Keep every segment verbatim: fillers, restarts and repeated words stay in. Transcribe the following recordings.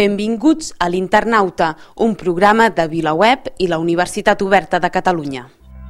Benvinguts a l'Internauta, un programa de VilaWeb i la Universitat Oberta de Catalunya.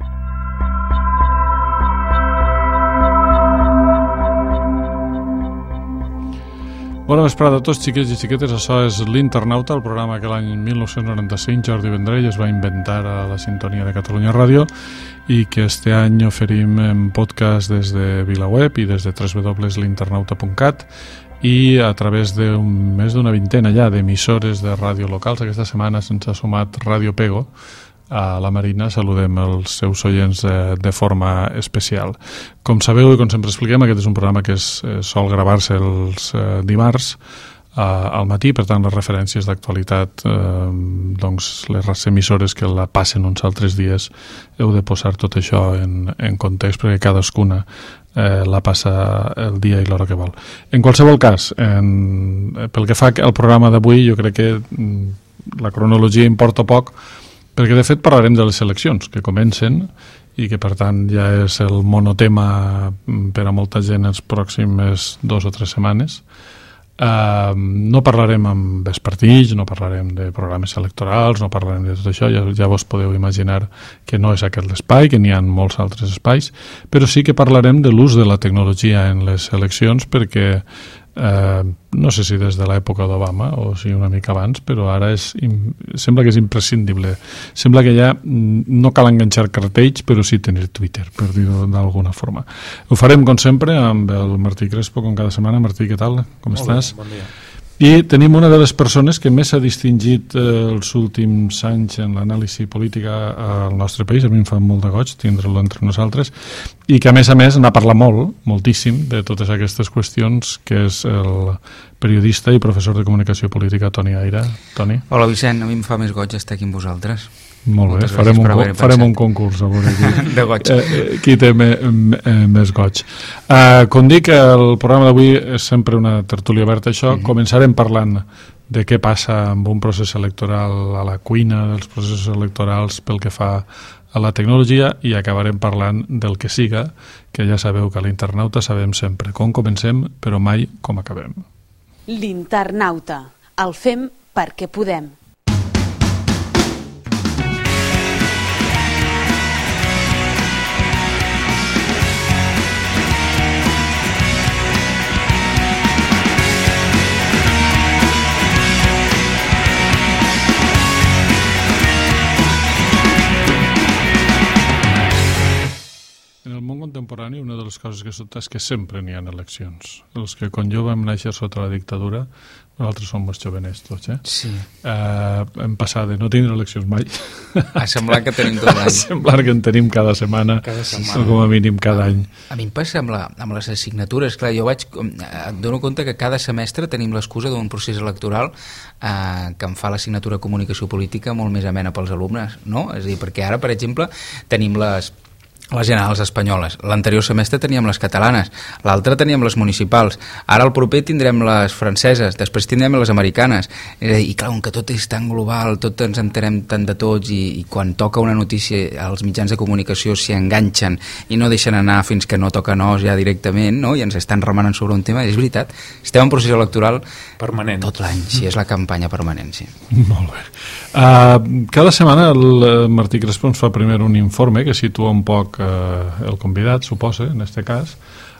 Bona vesprada a tots, xiquets i xiquetes. Això és l'Internauta, el programa que l'any mil nou-cents noranta-cinc Jordi Vendrell es va inventar a la sintonia de Catalunya Ràdio i que este any oferim en podcast des de VilaWeb i des de w w w punt l'internauta punt cat i a través de un, més d'una vintena ja d'emissores de ràdio locals. Aquesta setmana se'ns ha sumat Ràdio Pego a la Marina. Saludem els seus oients eh, de forma especial. Com sabeu i com sempre expliquem, aquest és un programa que es, eh, sol gravar-se els eh, dimarts eh, al matí, per tant les referències d'actualitat, eh, doncs les emissores que la passen uns altres dies, heu de posar tot això en, en context perquè cadascuna eh, la passa el dia i l'hora que vol. En qualsevol cas, en, pel que fa al programa d'avui, jo crec que mm, la cronologia importa poc, perquè de fet parlarem de les eleccions que comencen i que per tant ja és el monotema per a molta gent els pròxims dos o tres setmanes. Uh, no parlarem amb vespertills, no parlarem de programes electorals, no parlarem de tot això, ja, ja vos podeu imaginar que no és aquest l'espai, que n'hi ha molts altres espais, però sí que parlarem de l'ús de la tecnologia en les eleccions perquè Uh, no sé si des de l'època d'Obama o si una mica abans, però ara és, sembla que és imprescindible. Sembla que ja no cal enganxar cartells, però sí tenir Twitter, per dir-ho d'alguna forma. Ho farem, com sempre, amb el Martí Crespo, com cada setmana. Martí, què tal? Com Molt estàs? Bé, bon dia. I tenim una de les persones que més s'ha distingit eh, els últims anys en l'anàlisi política al nostre país. A mi em fa molt de goig tindre-lo entre nosaltres i que a més a més n'ha parlat molt, moltíssim, de totes aquestes qüestions, que és el periodista i professor de comunicació política Toni Aira. Toni? Hola Vicent, a mi em fa més goig estar aquí amb vosaltres. Molt bé, farem un, farem un concurs a veure qui, de goig. Eh, qui té me, me, més goig. Eh, com dic, el programa d'avui és sempre una tertúlia oberta, això. Mm-hmm. Començarem parlant de què passa amb un procés electoral a la cuina dels processos electorals pel que fa a la tecnologia i acabarem parlant del que siga, que ja sabeu que a l'Internauta sabem sempre com comencem, però mai com acabem. L'Internauta. El fem perquè podem. Contemporani, una de les coses que sobta és que sempre n'hi ha eleccions. Els que quan jo vam néixer sota la dictadura, nosaltres som els jovenets tots, eh? Sí. Uh, hem passat de no tindre eleccions mai a semblar que tenim tot l'any. A semblar que en tenim cada setmana, cada setmana. o com a mínim cada any. A mi em passa amb, la, amb les assignatures. Clar, jo vaig, et dono compte que cada semestre tenim l'excusa d'un procés electoral eh, que em fa l'assignatura Comunicació Política molt més amena pels alumnes, no? És a dir, perquè ara, per exemple, tenim les les generals espanyoles. L'anterior semestre teníem les catalanes, l'altre teníem les municipals, ara el proper tindrem les franceses, després tindrem les americanes. I clar, que tot és tan global, tot ens entenem tant de tots i, i quan toca una notícia els mitjans de comunicació s'hi enganxen i no deixen anar fins que no toca nos ja directament, no? I ens estan remenant sobre un tema. És veritat, estem en procés electoral permanent tot l'any, sí, és la campanya permanent, sí. Molt bé. Uh, cada setmana el Martí Crespo ens fa primer un informe que situa un poc uh, el convidat, suposa, en este cas,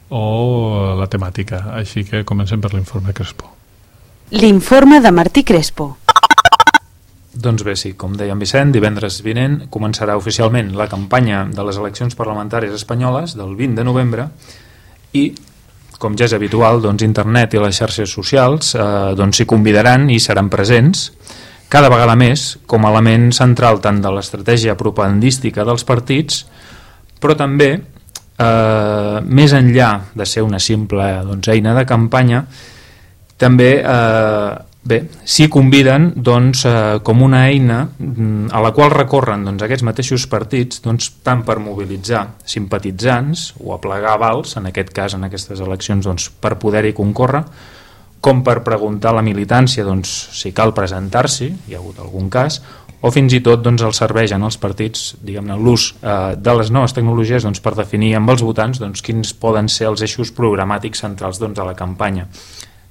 o la temàtica. Així que comencem per l'informe Crespo. L'informe de Martí Crespo. Doncs bé, sí, com deia en Vicent, divendres vinent començarà oficialment la campanya de les eleccions parlamentàries espanyoles del vint de novembre i, com ja és habitual, doncs, internet i les xarxes socials eh, doncs, s'hi convidaran i seran presents cada vegada més com a element central tant de l'estratègia propagandística dels partits, però també, eh, més enllà de ser una simple doncs, eina de campanya, també eh, bé, s'hi conviden doncs, eh, com una eina a la qual recorren doncs, aquests mateixos partits doncs, tant per mobilitzar simpatitzants o aplegar avals, en aquest cas en aquestes eleccions doncs, per poder-hi concórrer, com per preguntar a la militància doncs, si cal presentar-s'hi, hi ha hagut algun cas, o fins i tot doncs, els serveixen els partits, diguem-ne, l'ús eh, de les noves tecnologies doncs, per definir amb els votants doncs, quins poden ser els eixos programàtics centrals doncs, de la campanya.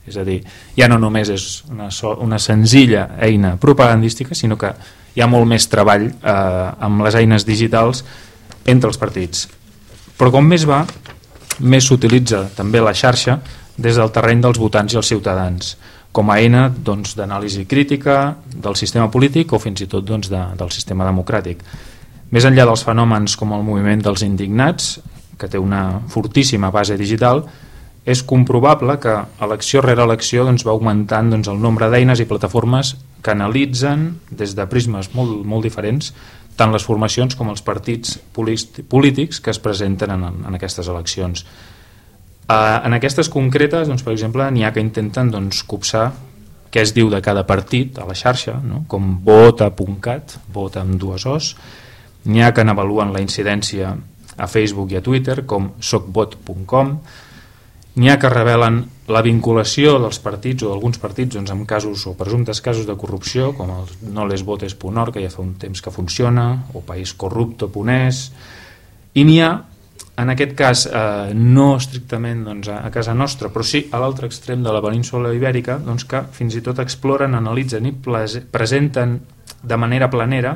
És a dir, ja no només és una, so, una senzilla eina propagandística, sinó que hi ha molt més treball eh, amb les eines digitals entre els partits. Però com més va, més s'utilitza també la xarxa des del terreny dels votants i els ciutadans, com a eina doncs, d'anàlisi crítica del sistema polític o fins i tot doncs, de, del sistema democràtic. Més enllà dels fenòmens com el moviment dels indignats, que té una fortíssima base digital, és comprovable que elecció rere elecció doncs, va augmentant doncs, el nombre d'eines i plataformes que analitzen des de prismes molt, molt diferents tant les formacions com els partits polítics que es presenten en, en aquestes eleccions. Uh, en aquestes concretes, doncs, per exemple, n'hi ha que intenten doncs, copsar què es diu de cada partit a la xarxa, no? Com vota punt cat, vota amb dues os. N'hi ha que n'avaluen la incidència a Facebook i a Twitter, com socvot punt com. N'hi ha que revelen la vinculació dels partits o d'alguns partits doncs, amb casos o presumptes casos de corrupció, com el nolesvotes punt org, que ja fa un temps que funciona, o paiscorrupto punt es. I n'hi ha, en aquest cas, eh, no estrictament doncs, a casa nostra, però sí a l'altre extrem de la península ibèrica, doncs, que fins i tot exploren, analitzen i presenten de manera planera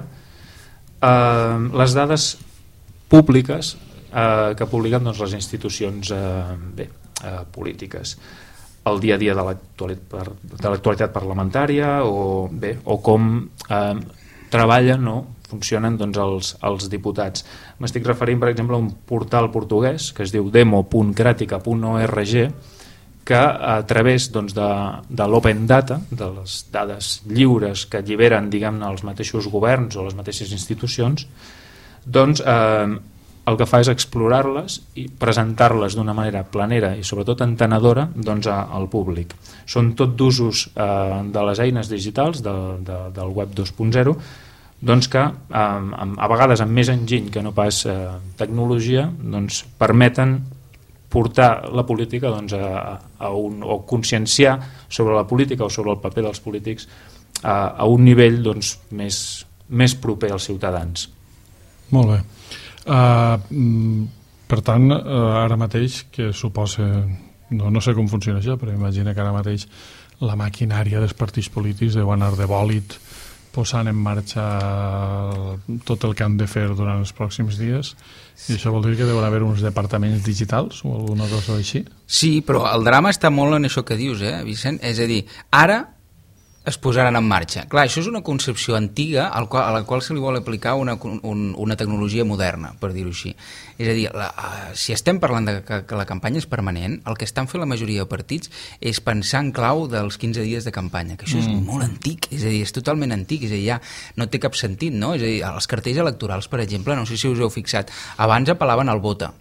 eh, les dades públiques eh, que publiquen doncs, les institucions eh, bé, eh, polítiques, el dia a dia de l'actualitat parlamentària o, bé, o com eh, treballen o no, funcionen doncs, els, els diputats. M'estic referint, per exemple, a un portal portuguès que es diu demo punt gratica punt org, que a través doncs, de, de l'open data, de les dades lliures que alliberen diguem-ne els mateixos governs o les mateixes institucions, doncs eh, el que fa és explorar-les i presentar-les d'una manera planera i sobretot entenedora doncs, a, al públic. Són tot d'usos eh, de les eines digitals de, de, del web dos punt zero, doncs que eh, a vegades amb més enginy que no pas eh, tecnologia doncs permeten portar la política doncs, a, a un, o conscienciar sobre la política o sobre el paper dels polítics a, a un nivell doncs, més, més proper als ciutadans. Molt bé. Uh, per tant, uh, ara mateix, que suposa, no, no sé com funciona això, però imagina que ara mateix la maquinària dels partits polítics deu anar de bòlit posant en marxa tot el que han de fer durant els pròxims dies, i això vol dir que deuen haver uns departaments digitals o alguna cosa així? Sí, però el drama està molt en això que dius, eh, Vicent? És a dir, ara es posaran en marxa. Clar, això és una concepció antiga al qual, a la qual se li vol aplicar una, un, una tecnologia moderna, per dir-ho així. És a dir, la, si estem parlant de que, que la campanya és permanent, el que estan fent la majoria de partits és pensar en clau dels quinze dies de campanya, que això mm. és molt antic, és a dir, és totalment antic, és a dir, ja no té cap sentit, no? És a dir, els cartells electorals, per exemple, no sé si us heu fixat, abans apel·laven al vota,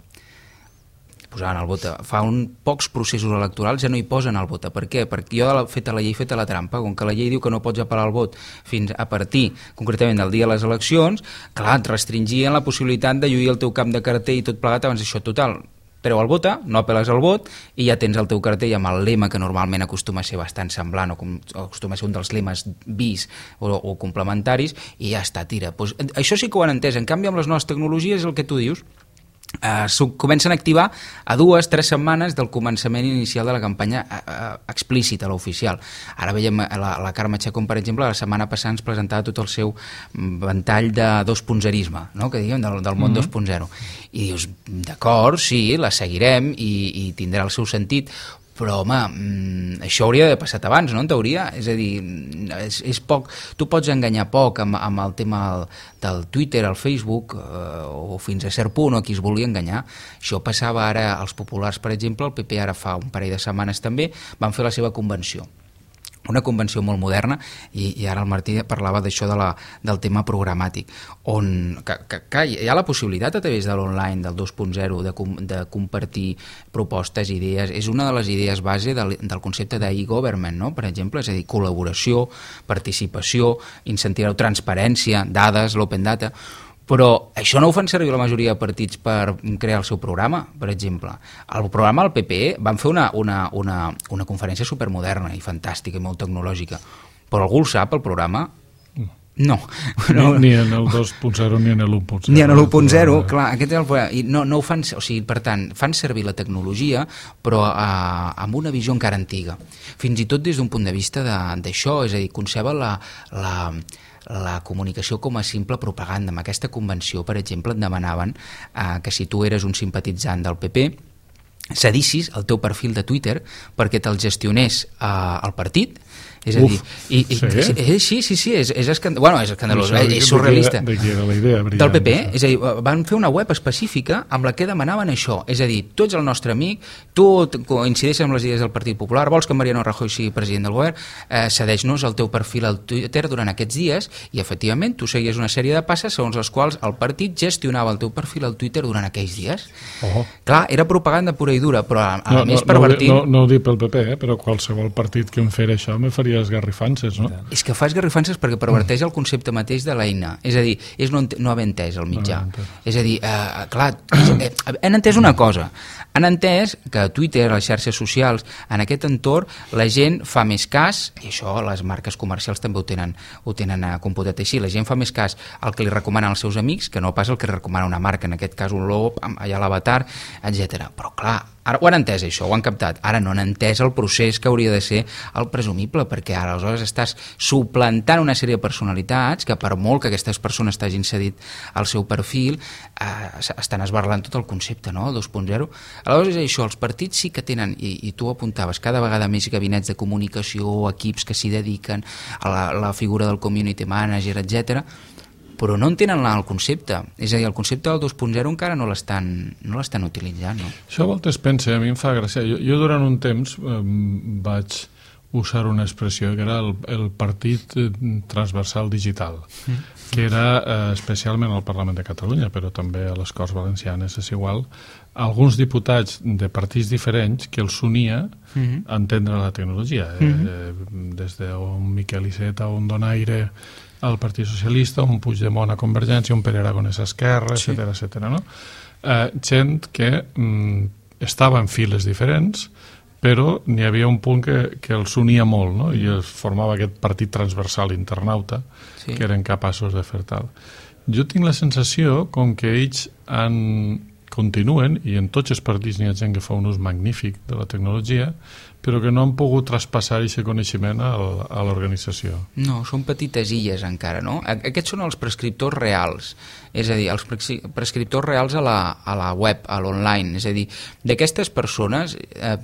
posaven el vota. Fa un pocs processos electorals ja no hi posen el vota. Per què? Perquè jo he fet la llei, he fet la trampa. Com que la llei diu que no pots apel·lar el vot fins a partir, concretament, del dia de les eleccions, clar, et restringien la possibilitat de lluir el teu camp de cartell i tot plegat abans d'això. Total, treu el vota, no apel·les al vot i ja tens el teu cartell amb el lema que normalment acostuma a ser bastant semblant o, com, o acostuma a ser un dels lemes bis o, o complementaris i ja està, tira. Pues, això sí que ho han entès. En canvi, amb les noves tecnologies, el que tu dius, Uh, comencen a activar a dues, tres setmanes del començament inicial de la campanya uh, uh, explícita, l'oficial. Ara veiem la, la Carme Chacón, per exemple, la setmana passada ens presentava tot el seu ventall de dos punt zerisme, no? Que diguem, del, del món mm-hmm. dos punt zero. I dius, d'acord, sí, la seguirem i, i tindrà el seu sentit, però home, mmm, això hauria d'haver passat abans, no?, en teoria. És a dir, és, és poc, tu pots enganyar poc amb, amb el tema del Twitter, el Facebook, eh, o fins a cert punt, o qui es vulgui enganyar. Això passava ara als populars, per exemple, el P P ara fa un parell de setmanes també, van fer la seva convenció. Una convenció molt moderna, i, i ara el Martí parlava d'això de la, del tema programàtic, on que, que, que hi ha la possibilitat a través de l'online, del dos punt zero, de, de compartir propostes, idees. És una de les idees base del, del concepte d'e-government, no? Per exemple, és a dir, col·laboració, participació, incentivar transparència, dades, l'open data. Però això no ho fan servir la majoria de partits per crear el seu programa, per exemple. El programa del P P E van fer una, una, una, una conferència supermoderna i fantàstica i molt tecnològica, però algú el sap, el programa? No. no. Ni, ni en el dos punt zero ni en l'u punt zero. Ni en l'u punt zero, clar, aquest és el problema. I no, no ho fan, o sigui, per tant, fan servir la tecnologia, però eh, amb una visió encara antiga. Fins i tot des d'un punt de vista d'això, és a dir, conceben la, la, la comunicació com a simple propaganda. Amb aquesta convenció, per exemple, et demanaven eh, que si tu eres un simpatitzant del P P, cedissis el teu perfil de Twitter perquè te'l gestionés eh, el partit. És a dir, i, i, sí? Eh, sí, sí, sí, és, és, escand... bueno, és escandalós, no, és surrealista. De qui era la idea brillant? Del P P, és a dir, van fer una web específica amb la que demanaven això, és a dir, tu ets el nostre amic, tu coincideixes amb les idees del Partit Popular, vols que Mariano Rajoy sigui president del govern, eh, cedeix-nos el teu perfil al Twitter durant aquests dies, i efectivament tu seguies una sèrie de passes segons les quals el partit gestionava el teu perfil al Twitter durant aquells dies. Oh. Clar, era propaganda pura i dura, però a, a no, més no, pervertint... No, no, no ho dic pel P P, eh, però qualsevol partit que em fera això me faria esgarrifances, no? És que fa esgarrifances perquè perverteix el concepte mateix de l'eina, és a dir, és no, no haver entès el mitjà, no, és a dir, eh, clar, eh, han entès una cosa, han entès que a Twitter, a les xarxes socials, en aquest entorn, la gent fa més cas, i això les marques comercials també ho tenen, ho tenen computat així, la gent fa més cas al que li recomanen els seus amics que no pas el que li recomana una marca, en aquest cas un logo, allà l'avatar, etcètera. Però clar, ara ho han entès això, ho han captat, ara no han entès el procés que hauria de ser el presumible, perquè ara aleshores estàs suplantant una sèrie de personalitats que per molt que aquestes persones t'hagin cedit el seu perfil, eh, estan esbarlant tot el concepte, no?, el dos punt zero. Aleshores és això, els partits sí que tenen, i, i tu apuntaves, cada vegada més gabinets de comunicació, equips que s'hi dediquen a la, la figura del community manager, etcètera, però no entenen el concepte, és a dir, el concepte del dos punt zero encara no l'estan no l'estan utilitzant, no? Això a voltes pensa, a mi em fa gràcia, jo, jo durant un temps eh, vaig usar una expressió que era el, el partit transversal digital, mm. que era eh, especialment al Parlament de Catalunya, però també a les Corts Valencianes és igual, alguns diputats de partits diferents que els unia mm-hmm. a entendre la tecnologia, mm-hmm. eh, des d'un Miquel Iceta o un Donaire al Partit Socialista, un Puigdemont a Convergència, un Pere Aragonès a Esquerra, sí. etcètera, etcètera, no? Eh, gent que mm, estava en files diferents, però n'hi havia un punt que, que els unia molt, no? I es formava aquest partit transversal internauta, sí. que eren capaços de fer tal. Jo tinc la sensació com que ells han, continuen, i en tots els partits n'hi ha gent que fa un ús magnífic de la tecnologia, però que no han pogut traspassar aquest coneixement a l'organització. No, són petites illes encara, no? Aquests són els prescriptors reals, és a dir, els prescriptors reals a la, a la web, a l'online, és a dir, d'aquestes persones eh,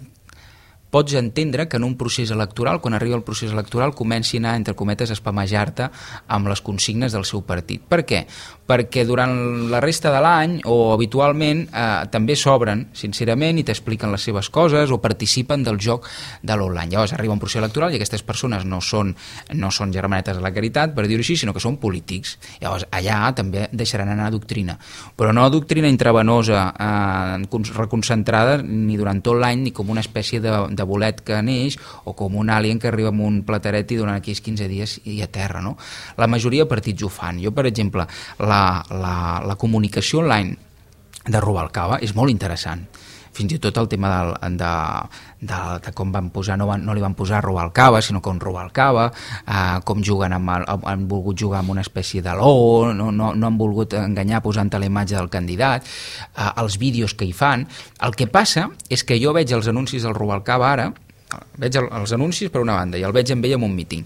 pots entendre que en un procés electoral, quan arriba el procés electoral, comencin a, entre cometes, a espamejar-te amb les consignes del seu partit. Per què? Perquè durant la resta de l'any, o habitualment, eh, també s'obren, sincerament, i t'expliquen les seves coses, o participen del joc de l'online. Llavors arriba un procés electoral i aquestes persones no són, no són germanetes de la caritat, per dir-ho així, sinó que són polítics. Llavors allà també deixaran anar doctrina. Però no doctrina intravenosa, eh, reconcentrada, ni durant tot l'any, ni com una espècie de, de de bolet que neix, o com un alien que arriba amb un plateret i durant aquells quinze dies i a terra, no? La majoria de partits ho fan. Jo, per exemple, la, la, la comunicació online de Rubalcaba és molt interessant. Fins i tot el tema de, de, de, de com van posar, no, van, no li van posar Rubalcaba, sinó com Rubalcaba, eh, com juguen amb el, han volgut jugar amb una espècie de logo, no, no, no han volgut enganyar posant-te la imatge del candidat, eh, els vídeos que hi fan. El que passa és que jo veig els anuncis del Rubalcaba ara, veig el, els anuncis per una banda, i el veig amb ell en un míting,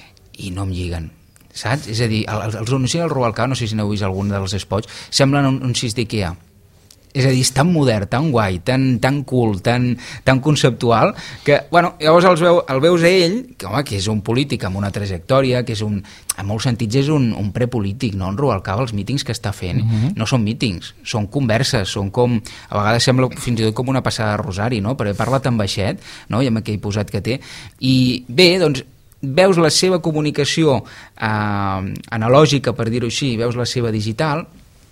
i no em lliguen. Saps? És a dir, els, els anuncis del Rubalcaba, no sé si n'heu vist algun dels spots, semblen anuncis d'IKEA. És a dir, és tan modern, tan guai, tan, tan cool, tan, tan conceptual, que, bueno, llavors els veu, el veus a ell, que, home, que és un polític amb una trajectòria, que és un, en molts sentits és un, un prepolític, no? En Rubalcaba, els mítings que està fent, uh-huh. no són mítings, són converses, són com, a vegades sembla fins i tot com una passada de rosari, no? Perquè parla tan baixet, no? I amb aquell posat que té, i bé, doncs, veus la seva comunicació eh, analògica, per dir-ho així, veus la seva digital,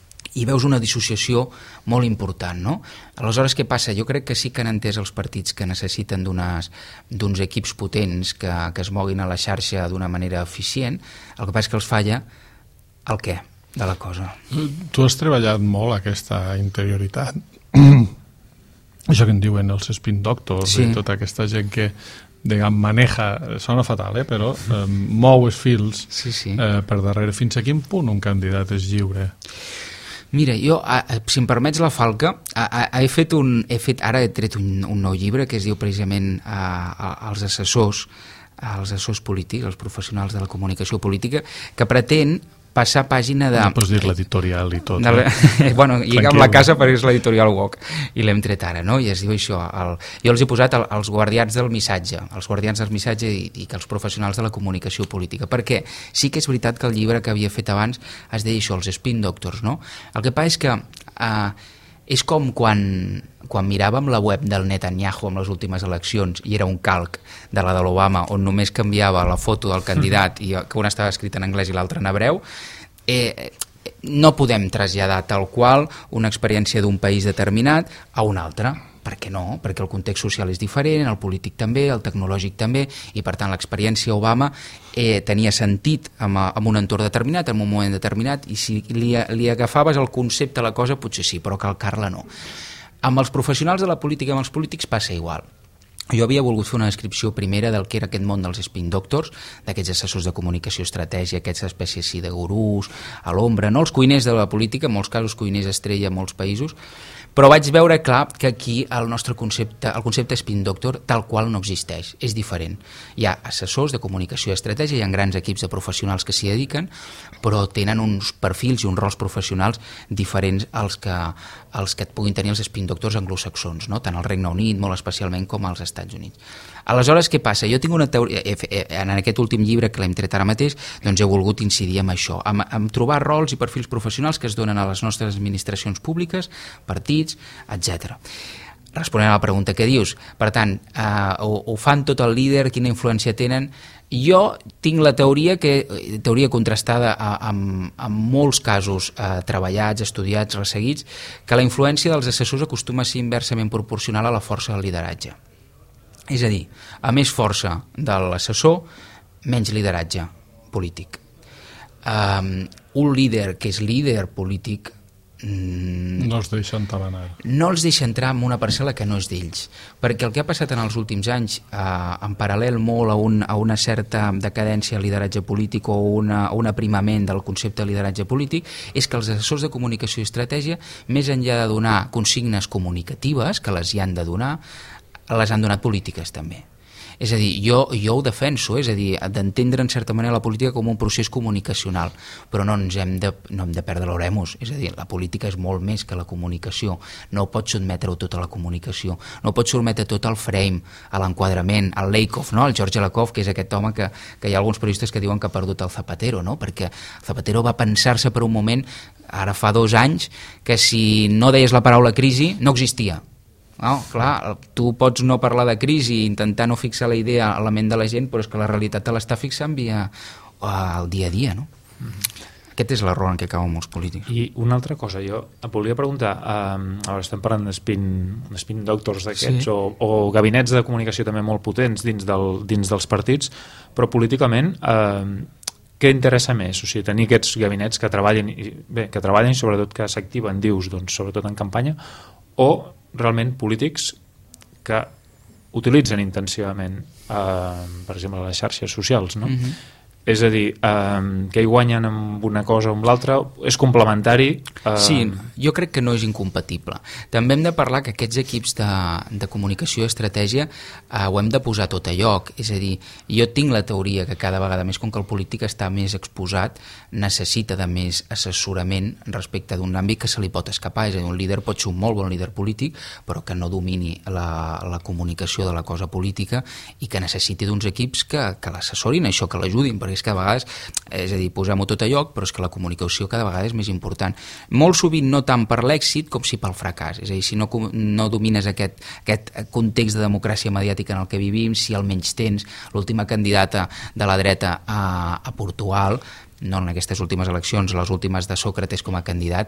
i veus una dissociació molt important, no? Aleshores, què passa? Jo crec que sí que han entès els partits que necessiten d'uns equips potents que, que es moguin a la xarxa d'una manera eficient. El que passa és que els falla el què de la cosa. Tu has treballat molt aquesta interioritat. Això que en diuen els spin doctors, sí. I tota aquesta gent que diguem, maneja, sona fatal, eh, però eh, mou els fils sí, sí. Eh, per darrere. Fins a quin punt un candidat és lliure? Mira, jo, a, a, si em permets la falca, a, a, he fet un, he fet, ara he tret un, un nou llibre que es diu precisament a, a, als assessors, als assessors polítics, als professionals de la comunicació política, que pretén passar pàgina de... No pots dir l'editorial i tot. De, eh? bueno, lliga amb la casa perquè és l'editorial W O C i l'hem tret ara, no? I es diu això, el, jo els he posat el, els guardians del missatge, els guardians del missatge i, i que els professionals de la comunicació política, perquè sí que és veritat que el llibre que havia fet abans es deia això, els spin doctors, no? El que passa és que eh, és com quan, quan miràvem la web del Netanyahu amb les últimes eleccions i era un calc de la de l'Obama on només canviava la foto del candidat i que una estava escrita en anglès i l'altra en hebreu, eh, no podem traslladar tal qual una experiència d'un país determinat a un altre. Per què no? Perquè el context social és diferent, el polític també, el tecnològic també, i per tant l'experiència Obama eh, tenia sentit en, en un entorn determinat, en un moment determinat, i si li, li agafaves el concepte a la cosa potser sí, però calcar-la no. Amb els professionals de la política, amb els polítics passa igual. Jo havia volgut fer una descripció primera del que era aquest món dels spin doctors, d'aquests assessors de comunicació estratègia, aquestes espècies sí, de gurús, a l'ombra, no els cuiners de la política, en molts casos cuiners estrella en molts països, però vaig veure clar que aquí el nostre concepte, el concepte spin doctor tal qual no existeix, és diferent. Hi ha assessors de comunicació i estratègia, hi ha grans equips de professionals que s'hi dediquen, però tenen uns perfils i uns rols professionals diferents als que, als que et puguin tenir els spin doctors anglosaxons, no? Tant al Regne Unit, molt especialment, com als Estats Units. Aleshores, què passa? Jo tinc una teoria, en aquest últim llibre que l'hem tret ara mateix, doncs he volgut incidir en això, en, en trobar rols i perfils professionals que es donen a les nostres administracions públiques, partits, etcètera. Responent a la pregunta que dius, per tant, eh, ho, ho fan tot el líder, quina influència tenen? Jo tinc la teoria, que, teoria contrastada amb, amb molts casos eh, treballats, estudiats, resseguits, que la influència dels assessors acostuma a ser inversament proporcional a la força del lideratge. És a dir, a més força de l'assessor, menys lideratge polític. Um, un líder que és líder polític no els deixa entabanar. No els deixa entrar en una parcel·la que no és d'ells, perquè el que ha passat en els últims anys, eh, en paral·lel molt a, un, a una certa decadència al lideratge polític o una, un aprimament del concepte de lideratge polític, és que els assessors de comunicació i estratègia, més enllà de donar consignes comunicatives, que les hi han de donar, les han donat polítiques també. És a dir, jo, jo ho defenso, és a dir, d'entendre en certa manera la política com un procés comunicacional, però no ens hem de, no hem de perdre l'oremus, és a dir, la política és molt més que la comunicació, no pots sotmetre-ho tot a la comunicació, no pots sotmetre tot al frame, a l'enquadrament, al Lakoff, no? El George Lakoff, que és aquest home que, que hi ha alguns periodistes que diuen que ha perdut el Zapatero, no? Perquè Zapatero va pensar-se per un moment, ara fa dos anys, que si no deies la paraula crisi, no existia. No, clar, tu pots no parlar de crisi i intentar no fixar la idea a la ment de la gent, però és que la realitat te l'està fixant via el dia a dia, no? Mm-hmm. Aquest és l'error en què acaben molts polítics. I una altra cosa, jo et volia preguntar, eh, ara estem parlant d'spin, spin doctors d'aquests, sí. o, o gabinets de comunicació també molt potents dins, del, dins dels partits, però políticament eh, què interessa més? O sigui, tenir aquests gabinets que treballen, i, bé, que treballen i sobretot que s'activen, dius, doncs, sobretot en campanya, o realment polítics que utilitzen intensivament eh, per exemple les xarxes socials, no? Mm-hmm. És a dir, eh, que hi guanyen amb una cosa o amb l'altra, és complementari. Eh... Sí, jo crec que no és incompatible. També hem de parlar que aquests equips de, de comunicació i estratègia eh, ho hem de posar tot a lloc. És a dir, jo tinc la teoria que cada vegada més, com que el polític està més exposat, necessita de més assessorament respecte d'un àmbit que se li pot escapar. És a dir, un líder pot ser un molt bon líder polític, però que no domini la, la comunicació de la cosa política i que necessiti d'uns equips que, que l'assessorin, això, que l'ajudin, perquè és que a vegades, és a dir, posem-ho tot a lloc, però és que la comunicació cada vegada és més important. Molt sovint no tant per l'èxit com si pel fracàs. És a dir, si no, no domines aquest, aquest context de democràcia mediàtica en el que vivim, si almenys tens l'última candidata de la dreta a, a Portugal, no en aquestes últimes eleccions, les últimes de Sòcrates com a candidat,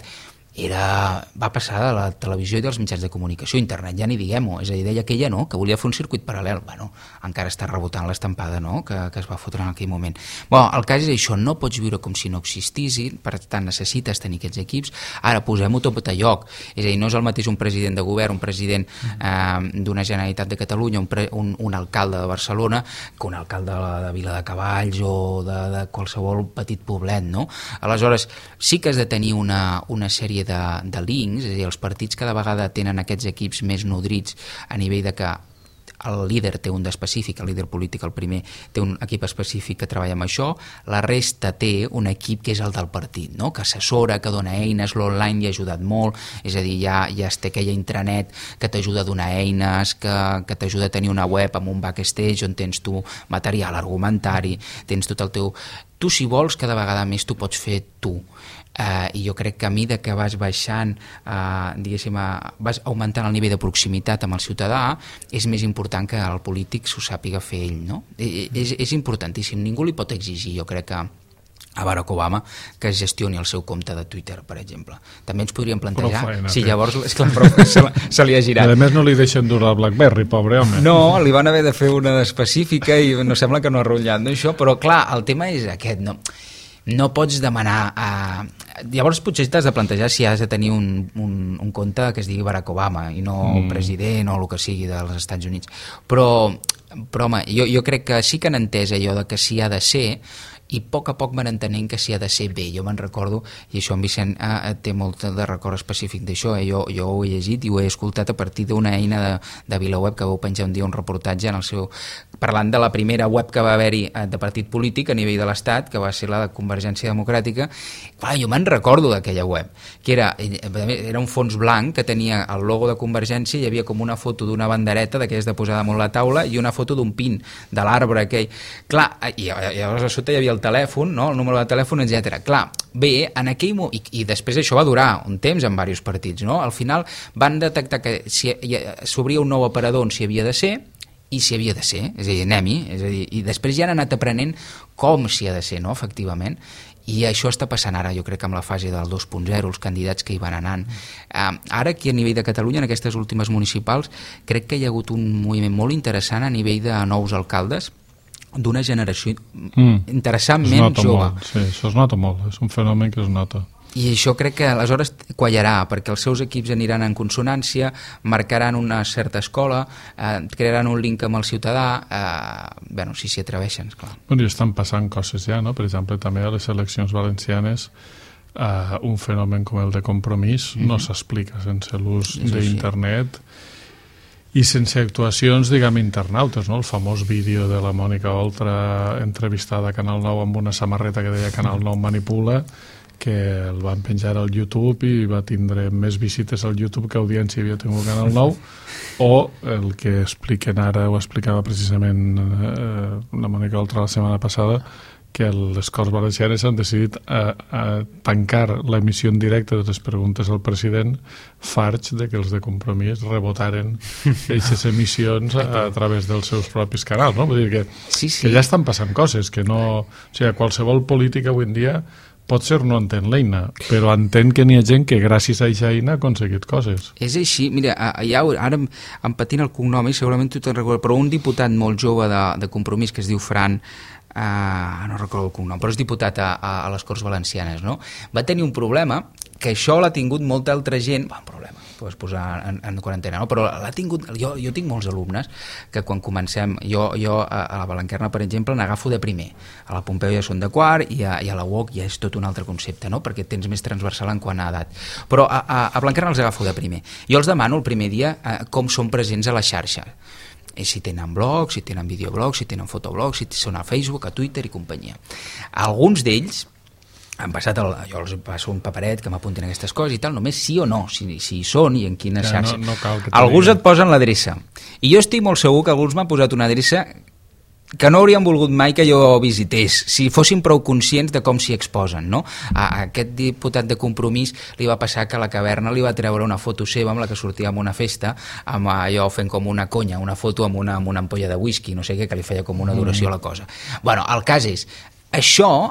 era, va passar de la televisió i dels mitjans de comunicació, internet ja ni diguem-ho, és a dir, deia que ella no, que volia fer un circuit paral·lel, bueno, encara està rebotant l'estampada, no?, que, que es va fotre en aquell moment. Bueno, el cas és això, no pots viure com si no existissin, per tant necessites tenir aquests equips. Ara posem-ho tot a lloc, és a dir, no és el mateix un president de govern, un president eh, d'una Generalitat de Catalunya, un, pre, un, un alcalde de Barcelona, que un alcalde de, de Viladecavalls o de, de qualsevol petit poblet, no? Aleshores, sí que has de tenir una, una sèrie de, de links, és a dir, els partits cada vegada tenen aquests equips més nodrits a nivell de que el líder té un d'específic, el líder polític, el primer, té un equip específic que treballa amb això, la resta té un equip que és el del partit, no?, que assessora, que dona eines, l'online hi ha ajudat molt, és a dir, ja, ja es té aquella intranet que t'ajuda a donar eines, que, que t'ajuda a tenir una web amb un backstage on tens tu material argumentari, tens tot el teu... Tu, si vols, cada vegada més tu pots fer tu. Uh, i jo crec que a mesura que vas baixant, uh, diguéssim, uh, vas augmentant el nivell de proximitat amb el ciutadà, és més important que el polític s'ho sàpiga fer ell, no? I, és, és importantíssim, ningú li pot exigir, jo crec que a Barack Obama que es gestioni el seu compte de Twitter, per exemple. També ens podríem plantejar feina, si llavors és clar, però se, se li ha girat. A més no li deixen dur el BlackBerry, pobre home. No, li van haver de fer una específica i no sembla que no ha rotllat, no, això, però clar, el tema és aquest, no? No pots demanar a... Llavors potser t'has de plantejar si has de tenir un, un, un compte que es digui Barack Obama i no mm. president o el que sigui dels Estats Units, però, però home, jo, jo crec que sí que han entès allò de que s'hi ha de ser i a poc a poc van entenent que s'hi ha de ser bé. Jo me'n recordo, i això en Vicent eh, té molt de record específic d'això, eh? jo, jo ho he llegit i ho he escoltat a partir d'una eina de, de VilaWeb que vau penjar un dia un reportatge en el seu, parlant de la primera web que va haver-hi eh, de partit polític a nivell de l'Estat, que va ser la de Convergència Democràtica. Clar, jo me'n recordo d'aquella web, que era, era un fons blanc que tenia el logo de Convergència i hi havia com una foto d'una bandereta d'aquelles de posar damunt la taula i una foto d'un pin, de l'arbre aquell. Clar, i llavors a sota hi havia el telèfon, no? El número de telèfon, etcètera. Clar, bé, en aquell moment, i, i després això va durar un temps en diversos partits, no? Al final van detectar que si s'obria un nou aparador on s'hi havia de ser i s'hi havia de ser, és a dir, anem-hi, és a dir, i després ja han anat aprenent com s'hi ha de ser, no?, efectivament, i això està passant ara, jo crec que amb la fase del dos punt zero, els candidats que hi van anant. Uh, ara aquí a nivell de Catalunya, en aquestes últimes municipals, crec que hi ha hagut un moviment molt interessant a nivell de nous alcaldes, d'una generació mm. interessantment jove. Molt, sí, això es nota molt, és un fenomen que es nota. I això crec que aleshores quallarà, perquè els seus equips aniran en consonància, marcaran una certa escola, eh, crearan un link amb el ciutadà, eh, bueno, si s'hi atreveixen, esclar. Bueno, i estan passant coses ja, no? Per exemple, també a les eleccions valencianes eh, un fenomen com el de Compromís mm-hmm. no s'explica sense l'ús d'internet i sense actuacions, diguem, internautes, no? El famós vídeo de la Mònica Oltra entrevistada a Canal nou amb una samarreta que deia Canal nou manipula, que el van penjar al YouTube i va tindre més visites al YouTube que audiència havia tingut Canal nou, o el que expliquen ara, ho explicava precisament eh, la Mònica Oltra la setmana passada, que les Corts Valencianes han decidit a, a tancar l'emissió en directe de les preguntes al president, farts de que els de Compromís rebotaren aquestes emissions a, a través dels seus propis canals, no? Vull dir que, sí, sí. que ja estan passant coses, que no... O sigui, qualsevol polític avui en dia potser no entén l'eina, però entén que n'hi ha gent que gràcies a aquesta eina ha aconseguit coses. És així, mira, ja, ara em patint el cognom i segurament tu te'n recordes, però un diputat molt jove de, de Compromís que es diu Fran, uh, no recordo el cognom, però és diputat a, a, a les Corts Valencianes, no? Va tenir un problema, que això l'ha tingut molta altra gent, va, un problema, pots posar en, en quarantena, no? Però l'ha tingut, jo, jo tinc molts alumnes que quan comencem, jo, jo a, a la Blanquerna, per exemple, n'agafo de primer, a la Pompeu ja són de quart i a, i a la U O C ja és tot un altre concepte, no? Perquè tens més transversal en quant a edat, però a, a, a Blanquerna els agafo de primer. Jo els demano el primer dia eh, com són presents a la xarxa, i si tenen blogs, si tenen videoblogs, si tenen fotoblogs, si són a Facebook, a Twitter i companyia. Alguns d'ells han passat, el, jo els passo un paperet que m'apuntin aquestes coses i tal, només sí o no, si, si hi són i en quina ja, xarxa. No, no alguns et posen l'adreça. I jo estic molt segur que alguns m'han posat una adreça que no haurien volgut mai que jo visités, si fossin prou conscients de com s'hi exposen, no? A aquest diputat de Compromís li va passar que a la caverna li va treure una foto seva amb la que sortia en una festa, amb allò fent com una conya, una foto amb una, amb una ampolla de whisky, no sé què, que li feia com una adoració a la cosa. Bueno, el cas és, això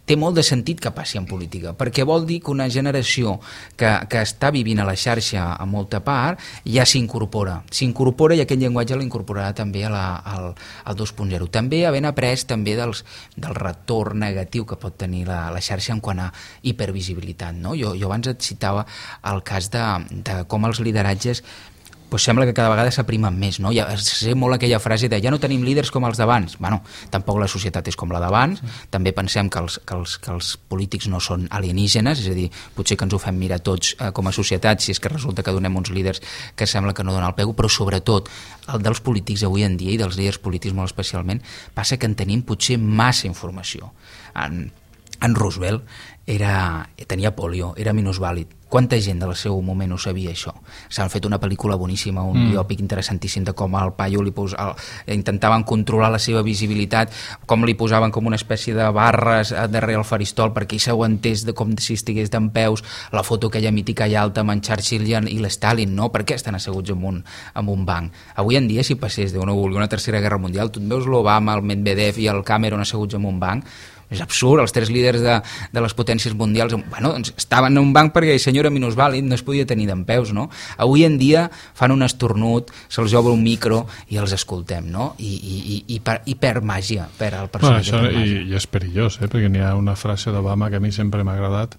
té molt de sentit que passi en política, perquè vol dir que una generació que, que està vivint a la xarxa a molta part ja s'incorpora, s'incorpora i aquest llenguatge l'incorporarà també a la, al, al dos punt zero. També havent après també dels, del retorn negatiu que pot tenir la, la xarxa en quant a hipervisibilitat, no? Jo, jo abans et citava el cas de, de com els lideratges pues sembla que cada vegada s'aprimen més, no? Ja sé molt aquella frase de ja no tenim líders com els d'abans. Bueno, tampoc la societat és com la d'abans, sí. També pensem que els, que, els, que els polítics no són alienígenes, és a dir, potser que ens ho fem mirar tots eh, com a societat, si és que resulta que donem uns líders que sembla que no donen el peu, però sobretot el dels polítics avui en dia, i dels líders polítics molt especialment, passa que en tenim potser massa informació. En, en Roosevelt era, tenia polio, era minusvàlid. Quanta gent del seu moment ho sabia, això? S'han fet una pel·lícula boníssima, un mm. biòpic interessantíssim de com al paio li pos, el, intentaven controlar la seva visibilitat, com li posaven com una espècie de barres darrere el faristol perquè ell s'aguantés de, com si estigués dempeus, la foto aquella mítica i alta amb en Churchill i l'Stalin, no? Per què estan asseguts en un, en un banc? Avui en dia, si passés d'una una tercera guerra mundial, tu et veus l'Obama, el Medvedev i el Cameron asseguts en un banc, és absurd, els tres líders de, de les potències mundials, bueno, doncs estaven en un banc perquè el senyor era minusvàlid, no es podia tenir dempeus, no? Avui en dia fan un estornut, se'ls obre un micro i els escoltem, no? I, i, i, i, per, i per màgia, per al personatge. Bueno, això, per i, i és perillós, eh? Perquè n'hi ha una frase d'Obama que a mi sempre m'ha agradat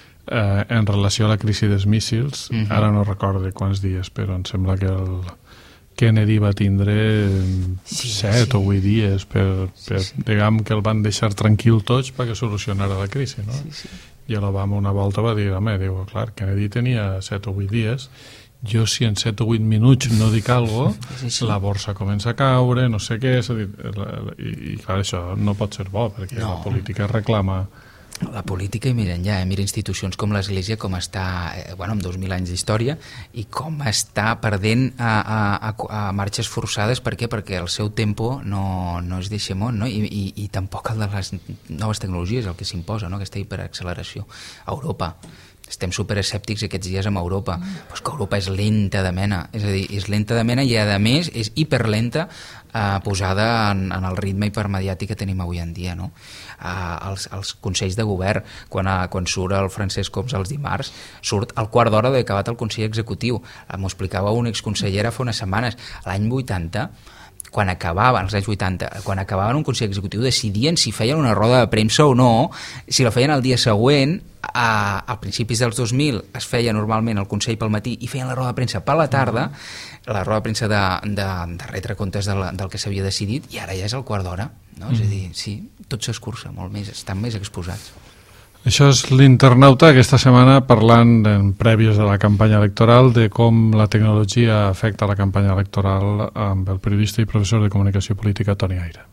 eh, en relació a la crisi dels míssils, uh-huh. Ara no recordo quants dies, però em sembla que el Kennedy va tindre sí, set sí. o vuit dies per, per sí, sí. diguem que el van deixar tranquil tots perquè solucionara la crisi, no? Sí, sí. I l'Obama una volta va dir, home, diu, clar, Kennedy tenia set o vuit dies, jo si en set o vuit minuts no dic alguna cosa, sí, sí. la borsa comença a caure, no sé què, és a dir, i, i clar, això no pot ser bo, perquè no. La política reclama... La política, i miren ja, eh, mira institucions com l'Església, com està, eh, bueno, amb dos mil anys d'història, i com està perdent a, a, a, a marxes forçades. Per què? Perquè el seu tempo no, no és d'eixe món, no? I, i, i tampoc el de les noves tecnologies, el que s'imposa, no? Aquesta hiperacceleració. A Europa, estem superescèptics aquests dies amb Europa, mm. pues que Europa és lenta de mena, és a dir, és lenta de mena i a més és hiperlenta eh, posada en, en el ritme hipermediàtic que tenim avui en dia, no? Uh, els, els consells de govern, quan, uh, quan surt el Francesc Homs els dimarts, surt al quart d'hora d'haver acabat el Consell Executiu. Uh, M'ho explicava una exconsellera fa unes setmanes. L'any vuitanta, quan acabaven, els anys vuitanta, quan acabaven un Consell Executiu, decidien si feien una roda de premsa o no, si la feien el dia següent. A, a principis dels dos mil es feia normalment el Consell pel matí i feien la roda de premsa per la tarda, la roda de premsa de, de, de retre comptes de la, del que s'havia decidit, i ara ja és el quart d'hora, no? Mm. És a dir, sí, tot s'escurça molt més, estan més exposats. Això és l'Internauta, aquesta setmana parlant en prèvies de la campanya electoral de com la tecnologia afecta la campanya electoral amb el periodista i professor de comunicació política Toni Aira.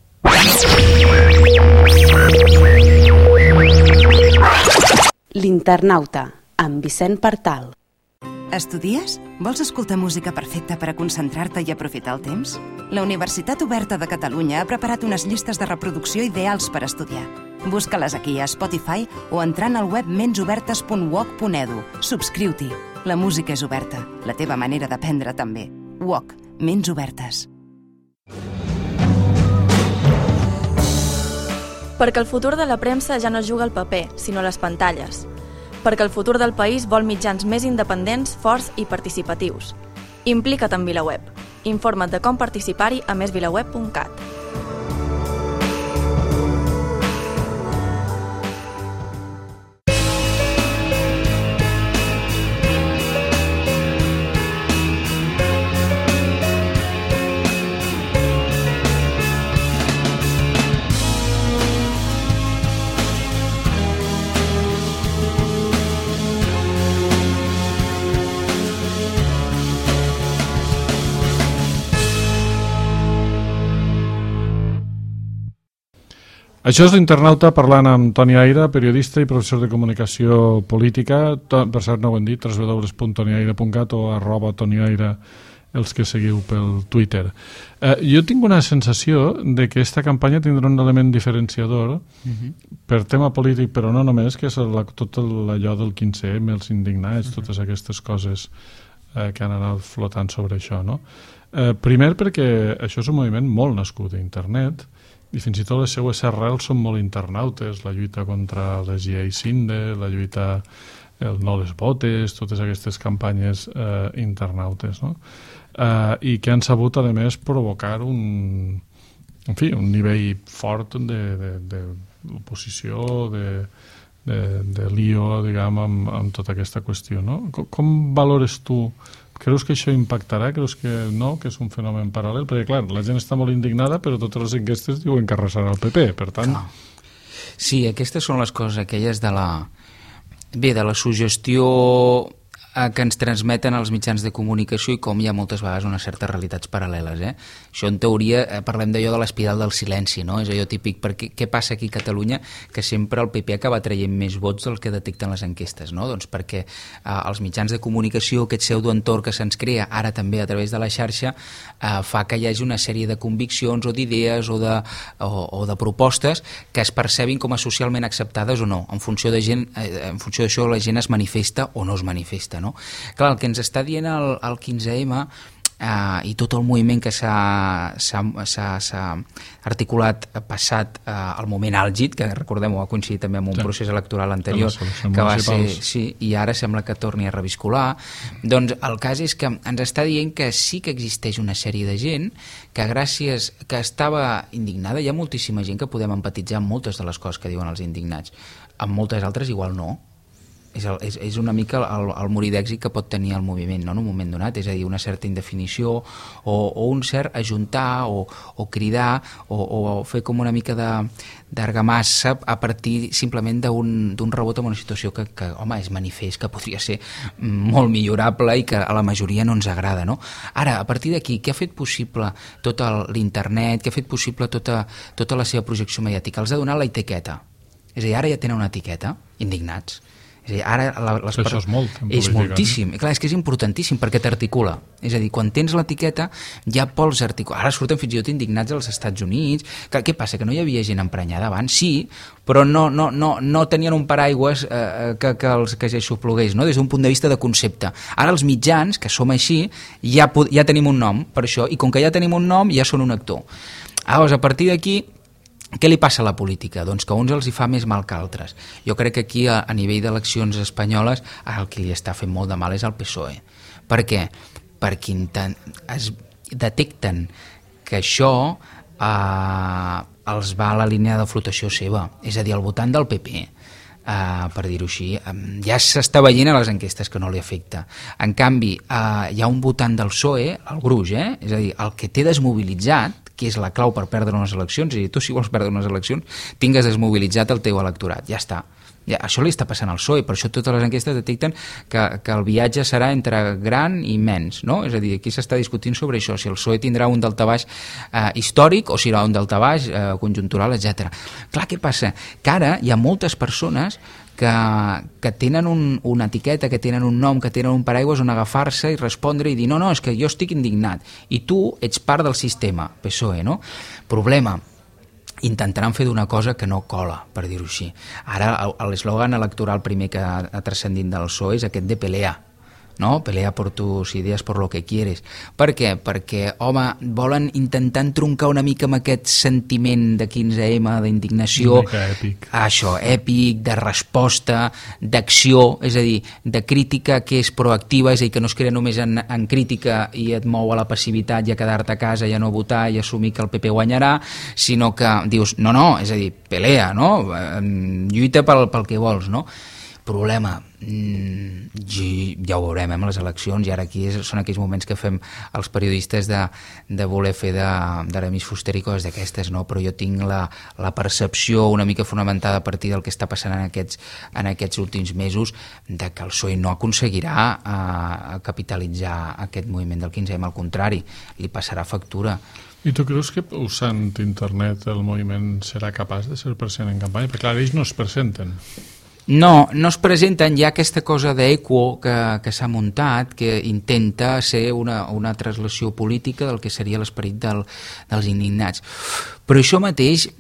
L'Internauta, amb Vicent Partal. Estudies? Vols escoltar música perfecta per a concentrar-te i aprofitar el temps? La Universitat Oberta de Catalunya ha preparat unes llistes de reproducció ideals per estudiar. Busca-les aquí a Spotify o entrant al web mensobertes punt u o c punt e d u. Subscriu-t'hi. La música és oberta, la teva manera d'aprendre també. U O C, Ments Obertes. Perquè el futur de la premsa ja no juga al paper, sinó a les pantalles. Perquè el futur del país vol mitjans més independents, forts i participatius. Implica't en VilaWeb. Informa't de com participar-hi a més vilaweb punt cat. Això és l'Internauta parlant amb Toni Aira, periodista i professor de comunicació política. Per cert, no ho hem dit, w w w punt toni aira punt cat o arroba Toni Aira, els que seguiu pel Twitter. Eh, jo tinc una sensació de que aquesta campanya tindrà un element diferenciador uh-huh. per tema polític, però no només, que és la, tot allò del quinze eme, els indignats, uh-huh. totes aquestes coses eh, que han anat flotant sobre això, no? Eh, primer perquè això és un moviment molt nascut a internet i fins i tot les seues arrels són molt internautes, la lluita contra les lleis Cinde, la lluita el no les botes, totes aquestes campanyes eh, internautes, no? Eh, i que han sabut, a més, provocar un, en fi, un nivell fort d'oposició, de, de, de lío, diguem, amb, amb tota aquesta qüestió, no? Com, com valores tu? Creus que això impactarà? Creus que no? Que és un fenomen paral·lel? Perquè, clar, la gent està molt indignada, però totes les enquestes diuen que arrasarà el P P, per tant... Sí, aquestes són les coses aquelles de la... Bé, de la suggestió que ens transmeten els mitjans de comunicació i com hi ha moltes vegades unes certes realitats paral·leles. Eh? Això, en teoria, eh, parlem d'allò de l'espiral del silenci, no? És allò típic, perquè què passa aquí a Catalunya? Que sempre el P P acaba traient més vots del que detecten les enquestes, no? Doncs perquè eh, els mitjans de comunicació, aquest pseudoentorn que se'ns crea, ara també a través de la xarxa, eh, fa que hi hagi una sèrie de conviccions o d'idees o, de, o, o de propostes que es percebin com a socialment acceptades o no. En funció de gent, eh, en funció d'això la gent es manifesta o no es manifesta. No? Clar, el que ens està dient el, el quinze ema eh, i tot el moviment que s'ha articulat passat eh, el moment àlgid, que recordem-ho, va coincidir també amb un sí. procés electoral anterior que va ser, sí, i ara sembla que torni a reviscolar, doncs el cas és que ens està dient que sí que existeix una sèrie de gent que gràcies que estava indignada, hi ha moltíssima gent que podem empatitzar amb moltes de les coses que diuen els indignats, amb moltes altres igual no. És, el, és, és una mica el, el morir d'èxit que pot tenir el moviment, no? En un moment donat, és a dir, una certa indefinició o, o un cert ajuntar o, o cridar o, o fer com una mica d'argamassa a partir simplement d'un rebot en una situació que, que, home, és manifest, que podria ser molt millorable i que a la majoria no ens agrada, no? Ara, a partir d'aquí, què ha fet possible tot l'internet, què ha fet possible tota, tota la seva projecció mediàtica? Els ha donat la etiqueta. És a dir, ara ja tenen una etiqueta, indignats. És a dir, ara la, les això és molt en és política, moltíssim, no? Clar, és que és importantíssim perquè t'articula, és a dir, quan tens l'etiqueta ja pots articular, ara surten fins i tot indignats als Estats Units. Clar, què passa, que no hi havia gent emprenyada abans? Sí, però no, no, no, no tenien un paraigües eh, que, que, els, que ja xuplogués, no? Des d'un punt de vista de concepte. Ara els mitjans, que som així, ja, ja tenim un nom per això, i com que ja tenim un nom ja són un actor. Llavors, a partir d'aquí, què li passa a la política? Doncs que a uns els hi fa més mal que altres. Jo crec que aquí, a, a nivell d'eleccions espanyoles, el que li està fent molt de mal és el P S O E. Per què? Perquè es detecten que això eh, els va a la línia de flotació seva. És a dir, el votant del P P, eh, per dir-ho així, eh, ja s'està veient a les enquestes que no li afecta. En canvi, eh, hi ha un votant del P S O E, el gruix, eh? És a dir, el que té desmobilitzat, que és la clau per perdre unes eleccions, és a dir, tu si vols perdre unes eleccions, tingues desmobilitzat el teu electorat, ja està. Ja, això li està passant al P S O E, per això totes les enquestes detecten que, que el viatge serà entre gran i menys, no? És a dir, aquí s'està discutint sobre això, si el P S O E tindrà un daltabaix eh, històric o si serà un daltabaix eh, conjuntural, etcètera. Clar, què passa? Que ara hi ha moltes persones que, que tenen un, una etiqueta, que tenen un nom, que tenen un paraigües on agafar-se i respondre i dir no, no, és que jo estic indignat i tu ets part del sistema, P S O E, no? Problema, intentaran fer d'una cosa que no cola, per dir-ho així. Ara l'eslògan electoral primer que ha transcendit del P S O E és aquest de pelea, no? Pelea por tus ideas, por lo que quieres. Per què? Perquè, home, volen intentar troncar una mica amb aquest sentiment de quinze ema, d'indignació, èpic. Això, èpic, de resposta, d'acció, és a dir, de crítica que és proactiva, és a dir, que no es crea només en, en crítica i et mou a la passivitat i a quedar-te a casa i a no votar i assumir que el P P guanyarà, sinó que dius, no, no, és a dir, pelea, no? Lluita pel, pel que vols, no? Problema, ja ho veurem amb les eleccions, i ara aquí són aquells moments que fem els periodistes de, de voler fer d'Aramis Fuster i coses d'aquestes, no? Però jo tinc la, la percepció una mica fonamentada a partir del que està passant en aquests, en aquests últims mesos de que el P S O E no aconseguirà eh, capitalitzar aquest moviment del quinze ema, al contrari, li passarà factura. I tu creus que usant internet el moviment serà capaç de ser present en campanya? Perquè clar, ells no es presenten. No, no es presenten, hi ha aquesta cosa d'equo que, que s'ha muntat, que intenta ser una, una translació política del que seria l'esperit del, dels indignats. Però això mateix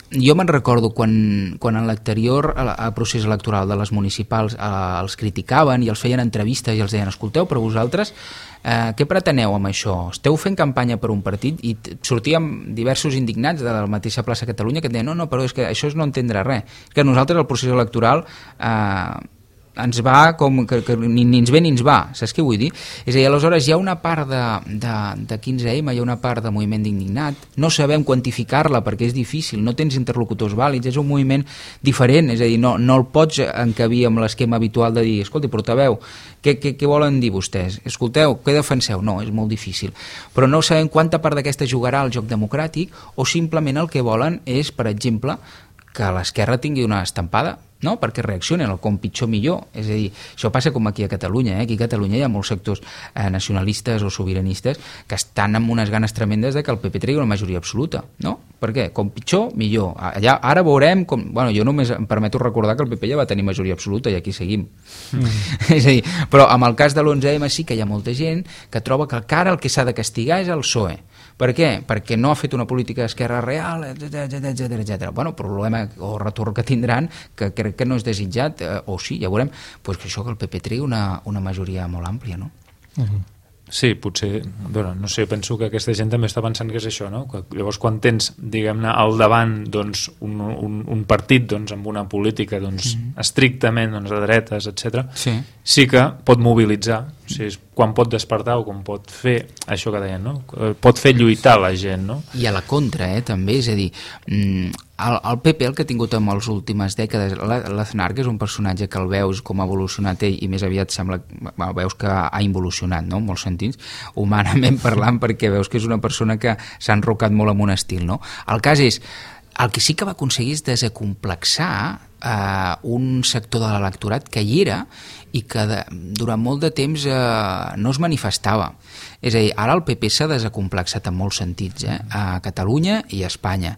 jo me'n recordo quan, quan en l'anterior procés electoral de les municipals eh, els criticaven i els feien entrevistes i els deien, escolteu, però vosaltres eh, què preteneu amb això? Esteu fent campanya per un partit? I sortíem diversos indignats de la mateixa plaça Catalunya que et deien, no, no, però és que això és no entendre res. És que nosaltres el procés electoral eh, ens va com que, que ni, ni ens ve ni ens va, saps què vull dir? És a dir, aleshores hi ha una part de, de, de quinze eme, hi ha una part de moviment d'indignat, no sabem quantificar-la perquè és difícil, no tens interlocutors vàlids, és un moviment diferent, és a dir, no, no el pots encabir amb l'esquema habitual de dir, escolti, portaveu, què, què, què volen dir vostès? Escolteu, què defenseu? No, és molt difícil. Però no sabem quanta part d'aquesta jugarà al joc democràtic o simplement el que volen és, per exemple, que l'esquerra tingui una estampada, no? Perquè reaccionen, el com pitjor millor. És a dir, això passa com aquí a Catalunya, eh? Aquí a Catalunya hi ha molts sectors eh, nacionalistes o sobiranistes que estan amb unes ganes tremendes de que el P P tregui una majoria absoluta, no? Per què? Com pitjor, millor. Allà, ara veurem com... Bueno, jo només em permeto recordar que el P P ja va tenir majoria absoluta i aquí seguim. Mm. És a dir, però amb el cas de l'onze eme sí que hi ha molta gent que troba que ara el que s'ha de castigar és el P S O E. Per què? Perquè no ha fet una política d'esquerra real, etcètera, etcètera. Bueno, problema o retorn que tindran, que crec que no és desitjat, eh, o sí, ja veurem, pues que això que el P P tregui una, una majoria molt àmplia, no? Uh-huh. Sí, potser, bueno, no sé, penso que aquesta gent també està pensant que és això, no? Que llavors quan tens, diguem-ne, al davant doncs, un, un, un partit doncs, amb una política doncs, mm. estrictament doncs, de dretes, etcètera, sí. sí que pot mobilitzar, o sigui, quan pot despertar o quan pot fer això que deien, no? Pot fer lluitar la gent, no? I a la contra, eh, també, és a dir, el, el P P, el que ha tingut en les últimes dècades, l'Aznar, que és un personatge que el veus com ha evolucionat ell i més aviat sembla, bueno, veus que ha involucionat, no?, en molts sentits, humanament parlant, perquè veus que és una persona que s'ha enrocat molt en un estil, no? El cas és, el que sí que va aconseguir és desacomplexar eh, un sector de l'electorat que hi era i que de, durant molt de temps eh, no es manifestava. És a dir, ara el P P s'ha desacomplexat en molts sentits, eh, a Catalunya i a Espanya.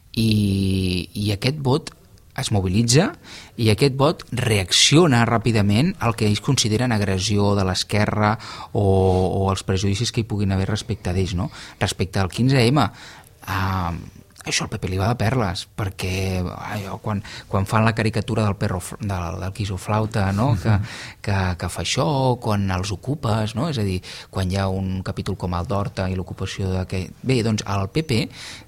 I, i aquest vot es mobilitza i aquest vot reacciona ràpidament al que ells consideren agressió de l'esquerra o, o els prejudicis que hi puguin haver respecte d'ells, no? Respecte al quinze eme, eh, això al P P li va de perles, perquè allò, quan, quan fan la caricatura del perro del, del quisoflauta, no? que, que, que fa això, quan els ocupes, no? És a dir, quan hi ha un capítol com el d'Horta i l'ocupació d'aquest... Bé, doncs el P P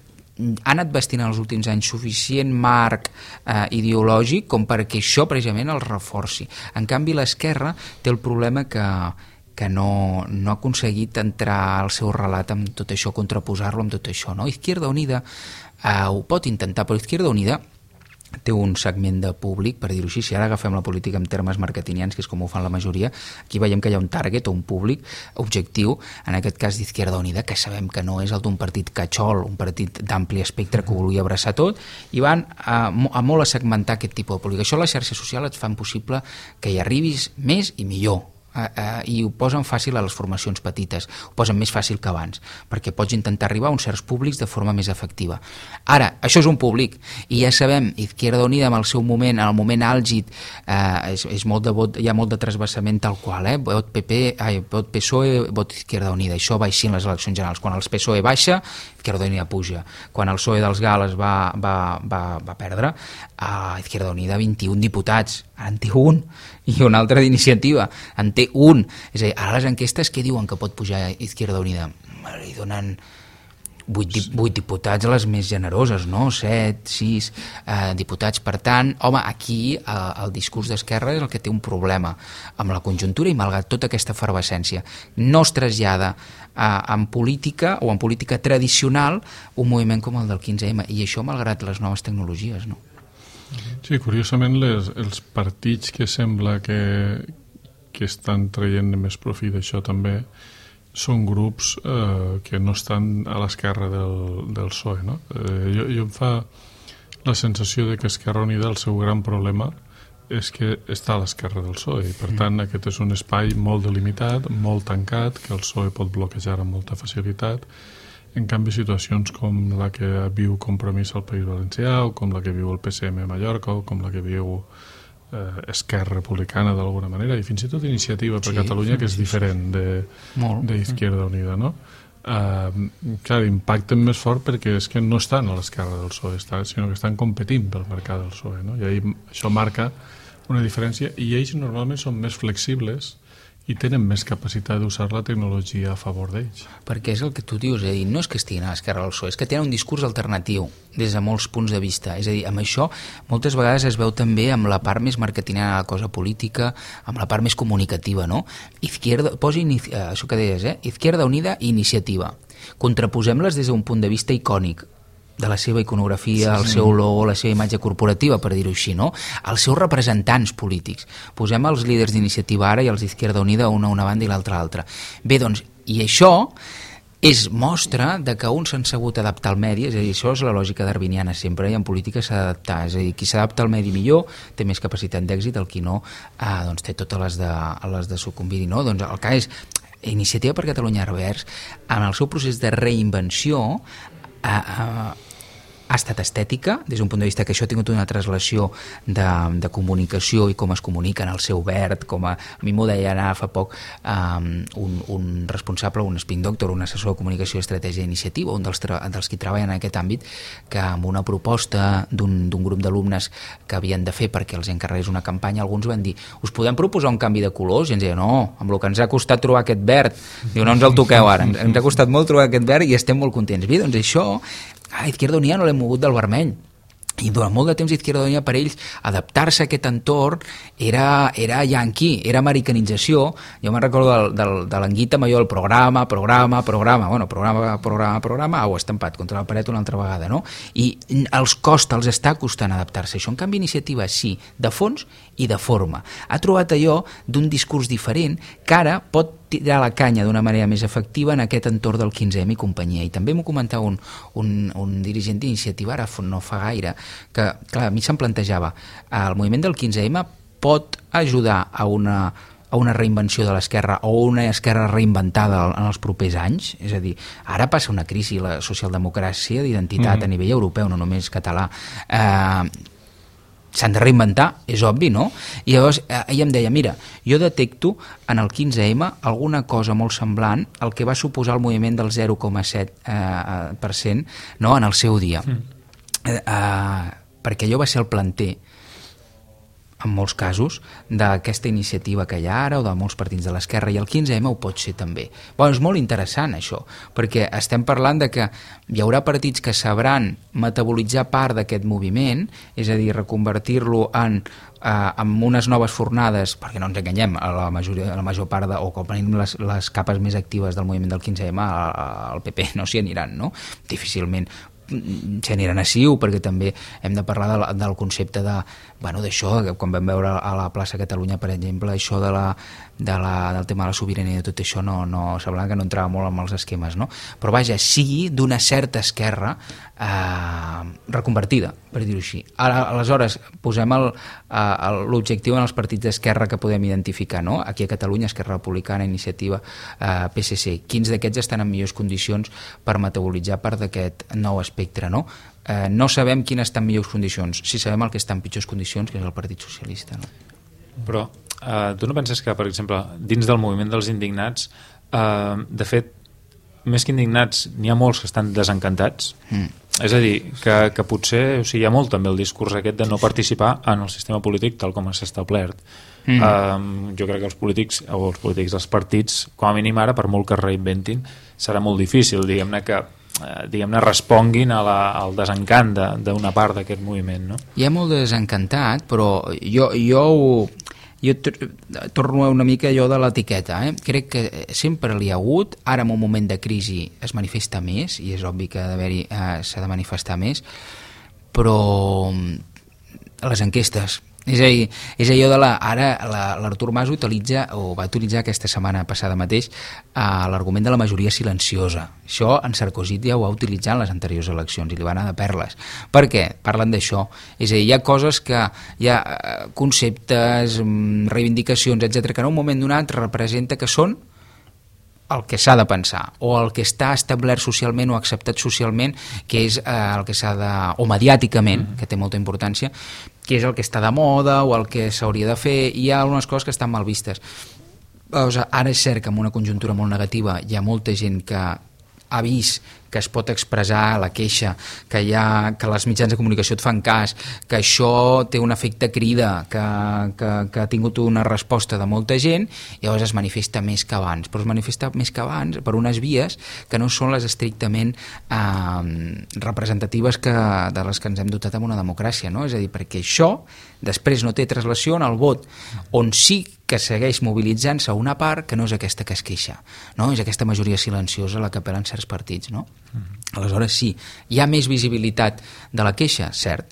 ha anat vestint en els últims anys suficient marc eh, ideològic com perquè això precisament el reforci. En canvi l'esquerra té el problema que, que no, no ha aconseguit entrar al seu relat amb tot això, contraposar-lo amb tot això, no? Izquierda Unida eh, ho pot intentar, però Izquierda Unida té un segment de públic, per dir-ho així, si ara agafem la política en termes marketingians, que és com ho fan la majoria, aquí veiem que hi ha un target o un públic objectiu, en aquest cas d'Izquierda Unida, que sabem que no és el d'un partit catxol, un partit d'ampli espectre que ho volia abraçar tot, i van a, a molt a segmentar aquest tipus de públic. Això les xarxes socials et fan possible que hi arribis més i millor, Uh, uh, i ho posen fàcil a les formacions petites, ho posen més fàcil que abans, perquè pots intentar arribar a uns certs públics de forma més efectiva. Ara, això és un públic, i ja sabem, Izquierda Unida en el seu moment, en el moment àlgid, uh, és, és molt de vot, hi ha molt de trasbassament tal qual, eh? vot P P, ai, vot P S O E, vot Izquierda Unida, això va així en les eleccions generals, quan el P S O E baixa, Izquierda Unida puja, quan el P S O E dels Gales va, va, va, va perdre, a Izquierda Unida vint-i-un diputats, ara en té un, i una altra d'iniciativa, en té un. És a dir, ara les enquestes què diuen que pot pujar Izquierda Unida? Li donen vuit, vuit diputats a les més generoses, no? set, sis eh, diputats. Per tant, home, aquí eh, el discurs d'esquerra és el que té un problema amb la conjuntura i malgrat tota aquesta efervescència. No es trasllada eh, en política o en política tradicional un moviment com el del quinze eme, i això malgrat les noves tecnologies, no? Sí, curiosament les, els partits que sembla que, que estan traient més profit d'això també són grups eh, que no estan a l'esquerra del, del P S O E, no? Eh, jo, jo em fa la sensació de que Esquerra Unida el seu gran problema és que està a l'esquerra del P S O E i per tant aquest és un espai molt delimitat, molt tancat, que el P S O E pot bloquejar amb molta facilitat. En canvi, situacions com la que viu Compromís al País Valencià o com la que viu el P S M a Mallorca o com la que viu eh, Esquerra Republicana d'alguna manera i fins i tot Iniciativa per sí, Catalunya, que és diferent d'Izquierda Unida, no? eh, clar, impacten més fort perquè és que no estan a l'esquerra del P S O E, estan, sinó que estan competint pel mercat del P S O E, no? I ahí, això marca una diferència, i ells normalment són més flexibles i tenen més capacitat d'usar la tecnologia a favor d'ells. Perquè és el que tu dius, és a dir, no és que estiguin a l'esquerra del P S O E, és que tenen un discurs alternatiu des de molts punts de vista. És a dir, amb això moltes vegades es veu també amb la part més marketingera de la cosa política, amb la part més comunicativa, no? Izquierda, posi inici... això que deies, eh? Izquierda Unida i Iniciativa. Contraposem-les des d'un punt de vista icònic, de la seva iconografia, sí, sí. El seu logo, la seva imatge corporativa, per dir-ho així, no? Els seus representants polítics. Posem els líders d'Iniciativa ara i els d'Izquierda Unida una a una banda i l'altra a l'altra. Bé, doncs, i això és mostra de que uns s'han sabut adaptar al medi, és a dir, això és la lògica darwiniana sempre, i en política s'ha d'adaptar, és a dir, qui s'adapta al medi millor té més capacitat d'èxit, el qui no eh, doncs té totes les de, les de sucumbir, no? Doncs el cas és, Iniciativa per Catalunya Verds, en el seu procés de reinvenció, eh, eh, ha estat estètica, des d'un punt de vista que això ha tingut una translació de, de comunicació i com es comuniquen el seu verd, com a, a mi m'ho deia anar fa poc um, un, un responsable, un spin doctor, un assessor de comunicació i estratègia d'iniciativa, un dels, dels qui treballen en aquest àmbit, que amb una proposta d'un grup d'alumnes que havien de fer perquè els encarregués una campanya, alguns van dir, us podem proposar un canvi de colors? I ens deia, no, amb el que ens ha costat trobar aquest verd, diu, no ens el toqueu ara, ens, ens ha costat molt trobar aquest verd i estem molt contents. Bé, doncs això a Izquierda Unida no l'hem mogut del vermell, i durant molt de temps Izquierda Unida per ells adaptar-se a aquest entorn era, era yanqui, era americanització. Jo me'n recordo del, del, de l'Anguita amb allò, el programa, programa, programa, bueno, programa, programa, programa, au, estampat contra la paret una altra vegada, no? I els costa, els està costant adaptar-se. Això, en canvi, Iniciativa sí, de fons i de forma. Ha trobat allò d'un discurs diferent que ara pot tirar la canya d'una manera més efectiva en aquest entorn del quinze ema i companyia. I també m'ho comentava un, un, un dirigent d'Iniciativa ara no fa gaire, que clar, a mi se'm plantejava, el moviment del quinze ema pot ajudar a una, a una reinvenció de l'esquerra o una esquerra reinventada en els propers anys? És a dir, ara passa una crisi, la socialdemocràcia d'identitat mm. a nivell europeu, no només català. Eh, s'han de reinventar, és obvi, no? I llavors ella em deia, mira, jo detecto en el quinze ema alguna cosa molt semblant al que va suposar el moviment del zero coma set per cent no, en el seu dia. Mm. Eh, eh, perquè allò va ser el planter, en molts casos, d'aquesta iniciativa que hi ha ara o de molts partits de l'esquerra, i el quinze ema ho pot ser també. Bueno, és molt interessant això, perquè estem parlant de que hi haurà partits que sabran metabolitzar part d'aquest moviment, és a dir, reconvertir-lo en eh, amb unes noves fornades, perquè no ens enganyem, a la, majoria, a la major part, de, o com tenim les, les capes més actives del moviment del quinze ema, al pe pe no s'hi aniran, no? Difícilment s'hi aniran a Ciu, perquè també hem de parlar del, del concepte de, bueno, d'això, quan vam veure a la plaça Catalunya, per exemple, això de la, de la, del tema de la sobirania i tot això no, no, semblava que no entrava molt amb els esquemes, no? Però vaja, sí d'una certa esquerra eh, reconvertida, per dir-ho així. Ara, aleshores, posem l'objectiu en els partits d'esquerra que podem identificar, no? Aquí a Catalunya, Esquerra Republicana, Iniciativa, eh, pe esse ce. Quins d'aquests estan en millors condicions per metabolitzar part d'aquest nou espectre, no? Eh, no sabem quines estan en millors condicions, si sabem el que està en pitjors condicions, que és el Partit Socialista, no? Però eh, tu no penses que, per exemple, dins del moviment dels indignats, eh, de fet, més que indignats, n'hi ha molts que estan desencantats? Mm. És a dir, que, que potser, o sigui, hi ha molt també el discurs aquest de no participar en el sistema polític tal com s'ha establert. Mm. Uh, jo crec que els polítics, o els polítics dels partits, com a mínim ara, per molt que es reinventin, serà molt difícil, diguem-ne, que uh, diguem-ne responguin a la, al desencant d'una part d'aquest moviment, no? Hi ha molt de desencantat, però jo, jo ho... Jo torno a una mica allò de l'etiqueta, eh? Crec que sempre l'hi ha hagut, ara en un moment de crisi es manifesta més, i és obvi que eh, s'ha de manifestar més, però les enquestes, és a dir, és allò de la... Ara l'Artur Mas utilitza, o va utilitzar aquesta setmana passada mateix, eh, l'argument de la majoria silenciosa. Això en Sarkozy ja ho va utilitzar en les anteriors eleccions i li va anar de perles. Per què? Parlen d'això. És a dir, hi ha coses que... Hi ha conceptes, reivindicacions, etcètera, que en un moment donat representa que són el que s'ha de pensar, o el que està establert socialment o acceptat socialment, que és eh, el que s'ha de... o mediàticament, que té molta importància, que és el que està de moda o el que s'hauria de fer, i hi ha algunes coses que estan mal vistes. O sigui, ara és cert que en una conjuntura molt negativa hi ha molta gent que ha vist que es pot expressar la queixa, que, hi ha, que els mitjans de comunicació et fan cas, que això té un efecte crida, que, que, que ha tingut una resposta de molta gent, i llavors es manifesta més que abans, però es manifesta més que abans per unes vies que no són les estrictament eh, representatives que, de les que ens hem dotat en una democràcia, no? És a dir, perquè això després no té translació en el vot, on sí que segueix mobilitzant-se una part que no és aquesta que es queixa, no? És aquesta majoria silenciosa a la que apel·len certs partits, no? Mm-hmm. Aleshores sí, hi ha més visibilitat de la queixa, cert.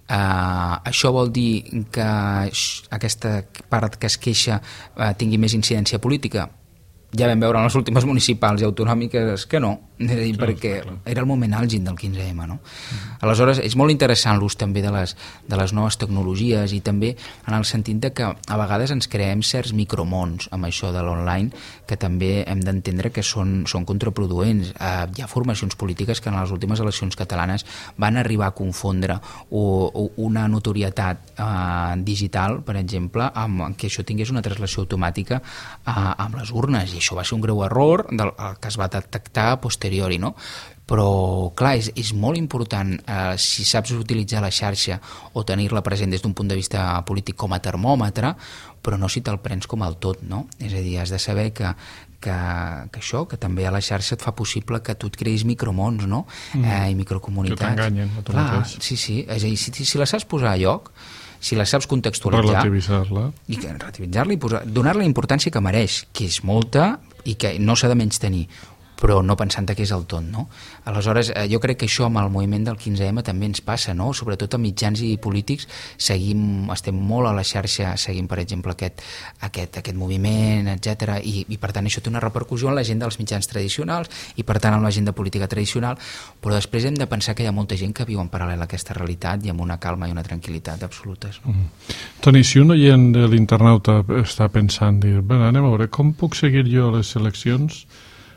Uh, això vol dir que aquesta part que es queixa uh, tingui més incidència política? Ja vam veure en les últimes municipals i autonòmiques que no, és a dir, clar, perquè clar. Era el moment àlgid del quinze ema, no? Mm. Aleshores, és molt interessant l'ús també de les, de les noves tecnologies i també en el sentit de que a vegades ens creem certs micromons amb això de l'online que també hem d'entendre que són, són contraproduents. Uh, hi ha formacions polítiques que en les últimes eleccions catalanes van arribar a confondre o, o una notorietat uh, digital, per exemple, amb que això tingués una translació automàtica uh, amb les urnes, i això va ser un greu error del, que es va detectar a posteriori, no? Però, clar, és, és molt important, eh, si saps utilitzar la xarxa o tenir-la present des d'un punt de vista polític com a termòmetre, però no si te'l prens com el tot, no? És a dir, has de saber que, que, que això, que també a la xarxa et fa possible que tu et creïs micromons, no? Mm. Eh, i microcomunitats. Que t'enganyen a tu mateix. Sí, sí, és a dir, si, si la saps posar a lloc, si la saps contextualitzar... Relativitzar-la. I relativitzar-la i posar, donar-la la importància que mereix, que és molta i que no s'ha de menys tenir, però no pensant que és el tot, no? Aleshores, eh, jo crec que això amb el moviment del quinze ema també ens passa, no? Sobretot a mitjans i polítics seguim, estem molt a la xarxa, seguim, per exemple, aquest, aquest, aquest moviment, etcètera, i, i per tant això té una repercussió en la gent dels mitjans tradicionals i per tant en la gent de política tradicional, però després hem de pensar que hi ha molta gent que viu en paral·lel a aquesta realitat i amb una calma i una tranquil·litat absolutes. No? Mm. Toni, si un oient de l'internauta està pensant, dir, bé, anem a veure, com puc seguir jo les eleccions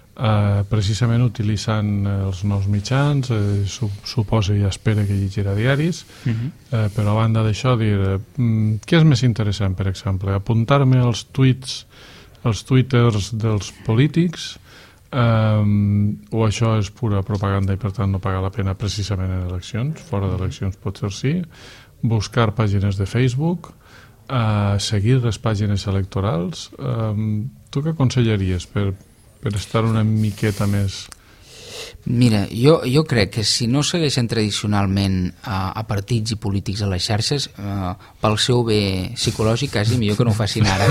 Uh, precisament utilitzant els nous mitjans, uh, suposa i espera que llegirà diaris, uh-huh. uh, però a banda d'això dir, uh, què és més interessant, per exemple, apuntar-me als tuits, als twitters dels polítics, um, o això és pura propaganda i per tant no paga la pena precisament en eleccions, fora d'eleccions potser sí, buscar pàgines de Facebook, uh, seguir les pàgines electorals, um, tu què aconsellaries per per estar una miqueta més... Mira, jo, jo crec que si no segueixen tradicionalment a, a partits i polítics a les xarxes, eh, pel seu bé psicològic quasi millor que no ho facin ara.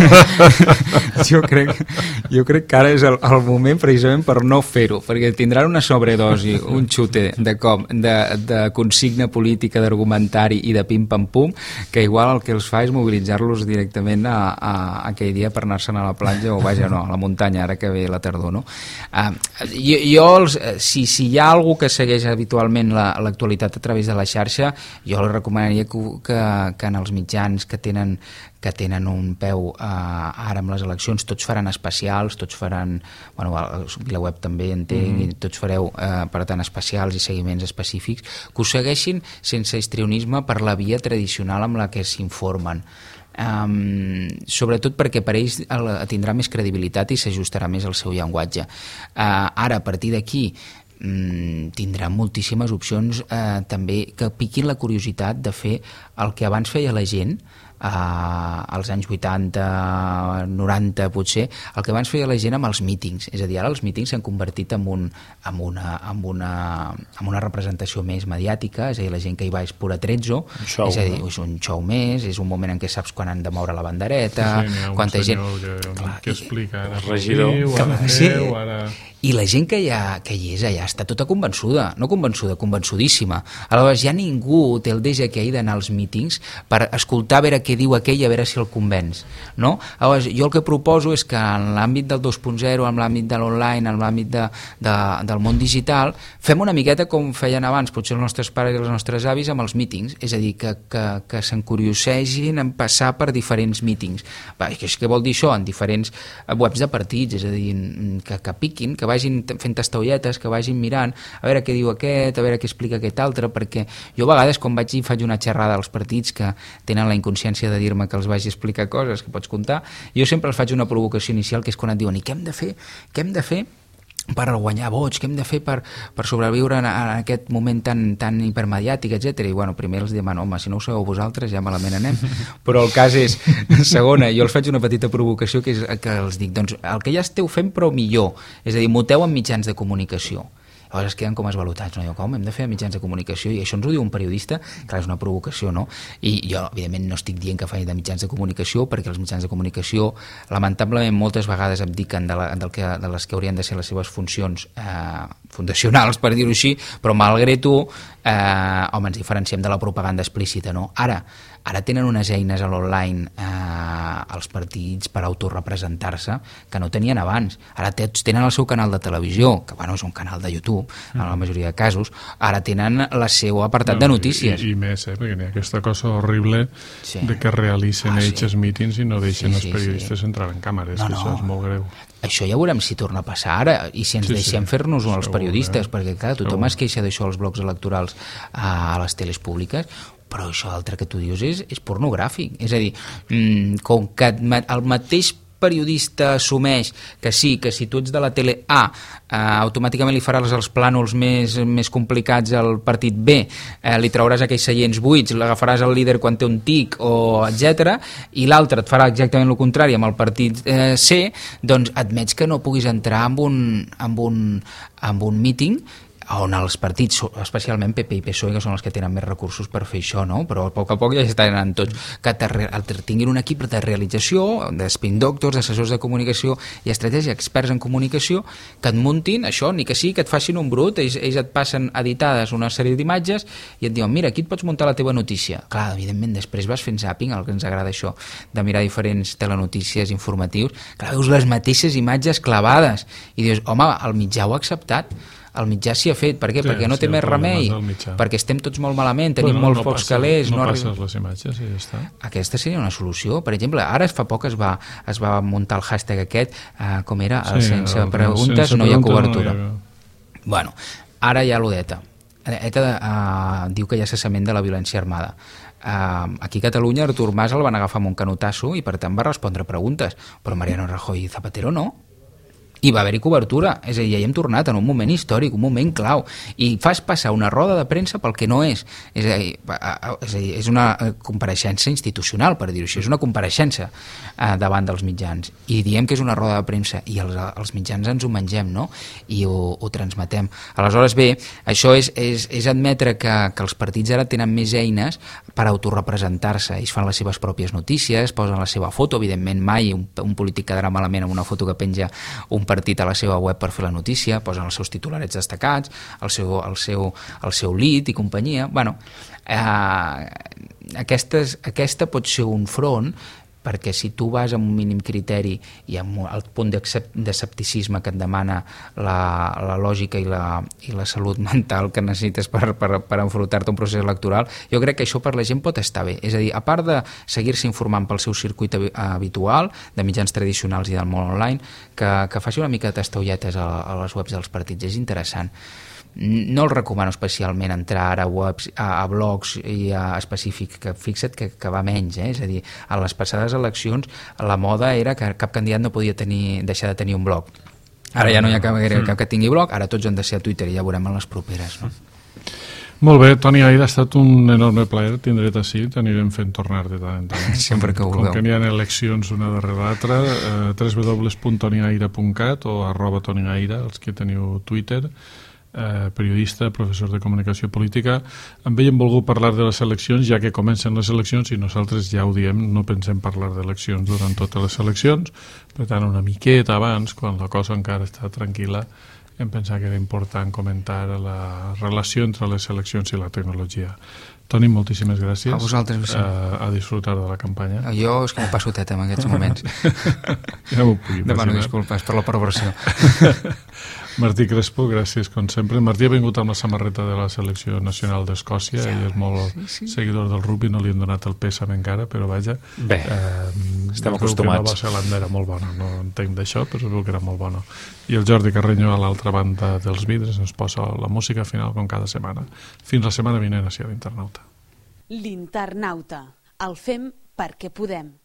jo, crec, jo crec que ara és el, el moment precisament per no fer-ho, perquè tindran una sobredosi, un xute de, com, de, de consigna política, d'argumentari i de pim-pam-pum, que igual el que els fa és mobilitzar-los directament a, a, a aquell dia per anar-se'n a la platja o vaja, no, a la muntanya, ara que ve la tardor, no? Uh, jo, jo els Si, si hi ha algú que segueix habitualment l'actualitat la, a través de la xarxa, jo li recomanaria que, que, que en els mitjans que tenen, que tenen un peu eh, ara amb les eleccions, tots faran especials, tots faran, bueno, la web també entenc, mm-hmm. tots fareu eh, per tant especials i seguiments específics, que ho segueixin sense histrionisme per la via tradicional amb la que s'informen. Um, sobretot perquè per ells el, tindrà més credibilitat i s'ajustarà més al seu llenguatge. Uh, ara, a partir d'aquí, um, tindrà moltíssimes opcions uh, també que piquin la curiositat de fer el que abans feia la gent Uh, als anys vuitanta, noranta potser, el que abans feia la gent amb els mítings, és a dir, ara els mítings s'han convertit en, un, en, una, en, una, en una representació més mediàtica, és a dir, la gent que hi va és pura trezzo, show, és a dir, no? és un show més, és un moment en què saps quan han de moure la bandereta, sí, sí, quanta gent... Que, clar, que explica, ara regidor, diu, ara sí. feu, ara... I la gent que hi, ha, que hi és allà està tota convençuda, no convençuda, convençudíssima. Aleshores, ja ningú té el deja que hi d'anar als mítings per escoltar a veure què diu aquell i a veure si el convenç, no? Aleshores, jo el que proposo és que en l'àmbit del dos punt zero, en l'àmbit de l'online, en l'àmbit de, de, del món digital, fem una miqueta com feien abans, potser els nostres pares i els nostres avis amb els mítings, és a dir, que, que, que s'encuriosegin en passar per diferents mítings. Va, què, què vol dir això? En diferents webs de partits, és a dir, que, que piquin, que vagin fent tastaolletes, que vagin mirant a veure què diu aquest, a veure què explica aquest altre, perquè jo a vegades quan vaig i faig una xerrada als partits que tenen la inconsciència de dir-me que els vagi a explicar coses que pots contar, jo sempre els faig una provocació inicial que és quan et diuen i què hem de fer? Què hem de fer? per guanyar vots, què hem de fer per, per sobreviure en, en aquest moment tan, tan hipermediàtic, etcètera. I bueno, primer els demanen, home, si no ho sabeu vosaltres ja malament anem, però el cas és, segona, jo els faig una petita provocació que és que els dic, doncs el que ja esteu fent però millor, és a dir, muteu en mitjans de comunicació. Llavors es queden com esvalotats, no? Jo, com hem de fer mitjans de comunicació? I això ens ho diu un periodista, clar, és una provocació, no? I jo, evidentment, no estic dient que faci de mitjans de comunicació, perquè els mitjans de comunicació, lamentablement, moltes vegades abdiquen de, la, del que, de les que haurien de ser les seves funcions eh, fundacionals, per dir-ho així, però malgrat tu, eh, home, ens diferenciem de la propaganda explícita, no? Ara, ara tenen unes eines a l'online eh, els partits per autorrepresentar-se que no tenien abans. Ara tenen el seu canal de televisió, que bueno, és un canal de YouTube, en la majoria de casos. Ara tenen el seu apartat no, de notícies. I, i més, eh, perquè hi ha aquesta cosa horrible sí. de que realicen ah, ells sí. els mítings i no deixen sí, sí, els periodistes sí. entrar en càmeres, no, que no. això és molt greu. Això ja veurem si torna a passar ara i si ens sí, deixem sí. fer-nos els periodistes, segur, perquè clar, tothom es queixa d'això als blocs electorals a les teles públiques, però això altre que tu dius és, és pornogràfic. És a dir, mmm, com que el mateix periodista assumeix que sí, que si tu ets de la tele A eh, automàticament li faràs els plànols més, més complicats al partit B, eh, li trauràs aquells seients buits, l'agafaràs al líder quan té un tic, o etcètera, i l'altre et farà exactament el contrari amb el partit eh, C, doncs admets que no puguis entrar en un, en un, en un míting on els partits, especialment P P i P S O E, que són els que tenen més recursos per fer això, no? Però a poc a poc ja estan anant tots, que te tinguin un equip de realització, de spin doctors, d'assessors de comunicació i estratègia, experts en comunicació, que et muntin això, ni que sí, que et facin un brut, ells, ells et passen editades una sèrie d'imatges i et diuen, mira, aquí et pots muntar la teva notícia. Clar, evidentment, després vas fent zàping, el que ens agrada això, de mirar diferents telenotícies informatius, clar, veus les mateixes imatges clavades i dius, home, el mitjà ho ha acceptat, el mitjà s'hi ha fet, per què? Sí, perquè no sí, té més remei, perquè estem tots molt malament, tenim bueno, molts no pocs calés, no, no passes arriba... les imatges i ja està. Aquesta seria una solució. Per exemple, ara fa poc es va, es va muntar el hashtag aquest, eh, com era? El sí, sense el, preguntes sense no hi ha cobertura. No hi ha... Bueno, ara hi ha l'Odeta. ETA eh, diu que hi ha cessament de la violència armada. Uh, aquí a Catalunya Artur Mas el van agafar amb un canotasso i per tant va respondre preguntes, però Mariano Rajoy i Zapatero no. I va haver-hi cobertura, és a dir, ja hi hem tornat en un moment històric, un moment clau, i fas passar una roda de premsa pel que no és, és a dir, és, a dir, és una compareixença institucional, per dir-ho així, és una compareixença eh, davant dels mitjans, i diem que és una roda de premsa, i els, els mitjans ens ho mengem, no?, i ho, ho transmetem. Aleshores, bé, això és, és, és admetre que, que els partits ara tenen més eines per autorrepresentar-se, ells fan les seves pròpies notícies, posen la seva foto, evidentment mai un, un polític quedarà malament amb una foto que penja un partit a la seva web per fer la notícia, posen els seus titularets destacats, el seu, el seu, el seu lead i companyia. Bueno, eh, aquestes, aquesta pot ser un front, perquè si tu vas amb un mínim criteri i amb el punt d'escepticisme que et demana la, la lògica i la, i la salut mental que necessites per, per, per enfrontar-te a un procés electoral, jo crec que això per la gent pot estar bé. És a dir, a part de seguir-se informant pel seu circuit habitual, de mitjans tradicionals i del món online, que, que faci una mica de tastaulletes a, a les webs dels partits, és interessant. No el recomano especialment entrar ara a webs, a, a blogs i a específics, que fixa't que, que va menys, eh? És a dir, a les passades eleccions la moda era que cap candidat no podia tenir, deixar de tenir un blog. Ara ja no hi ha cap, cap que tingui blog, ara tots han de ser a Twitter i ja veurem en les properes, no? Molt bé, Toni Aira, ha estat un enorme plaer tindre't així, t'anirem fent tornar de tant en tant. Sempre que vulgueu. Com que n'hi ha eleccions una darrere l'altra, eh, w w w punt toni aira punt cat o arroba Toni Aira, els que teniu Twitter, Eh, periodista, professor de comunicació política. Amb ell hem volgut parlar de les eleccions, ja que comencen les eleccions i nosaltres ja ho diem, no pensem parlar d'eleccions durant totes les eleccions, per tant una miqueta abans, quan la cosa encara està tranquil·la, hem pensat que era important comentar la relació entre les eleccions i la tecnologia. Toni, moltíssimes gràcies. A vosaltres, sí. A, a disfrutar de la campanya. Jo és que m'ho passo teta en aquests moments. Ja m'ho puc imaginar. Demano disculpes per la perversió. Martí Crespo, gràcies com sempre. Martí ha vingut amb la samarreta de la selecció nacional d'Escòcia, ell és molt sí, sí. seguidor del rugby, no li hem donat el pèsam encara, però vaja. Bé, eh, estem acostumats. Nova Zelanda era molt bona, no entenc d'això, però segur que era molt bona. I el Jordi Carreño a l'altra banda dels vidres ens posa la música final com cada setmana. Fins la setmana vinent a l'Internauta. L'Internauta. El fem perquè podem.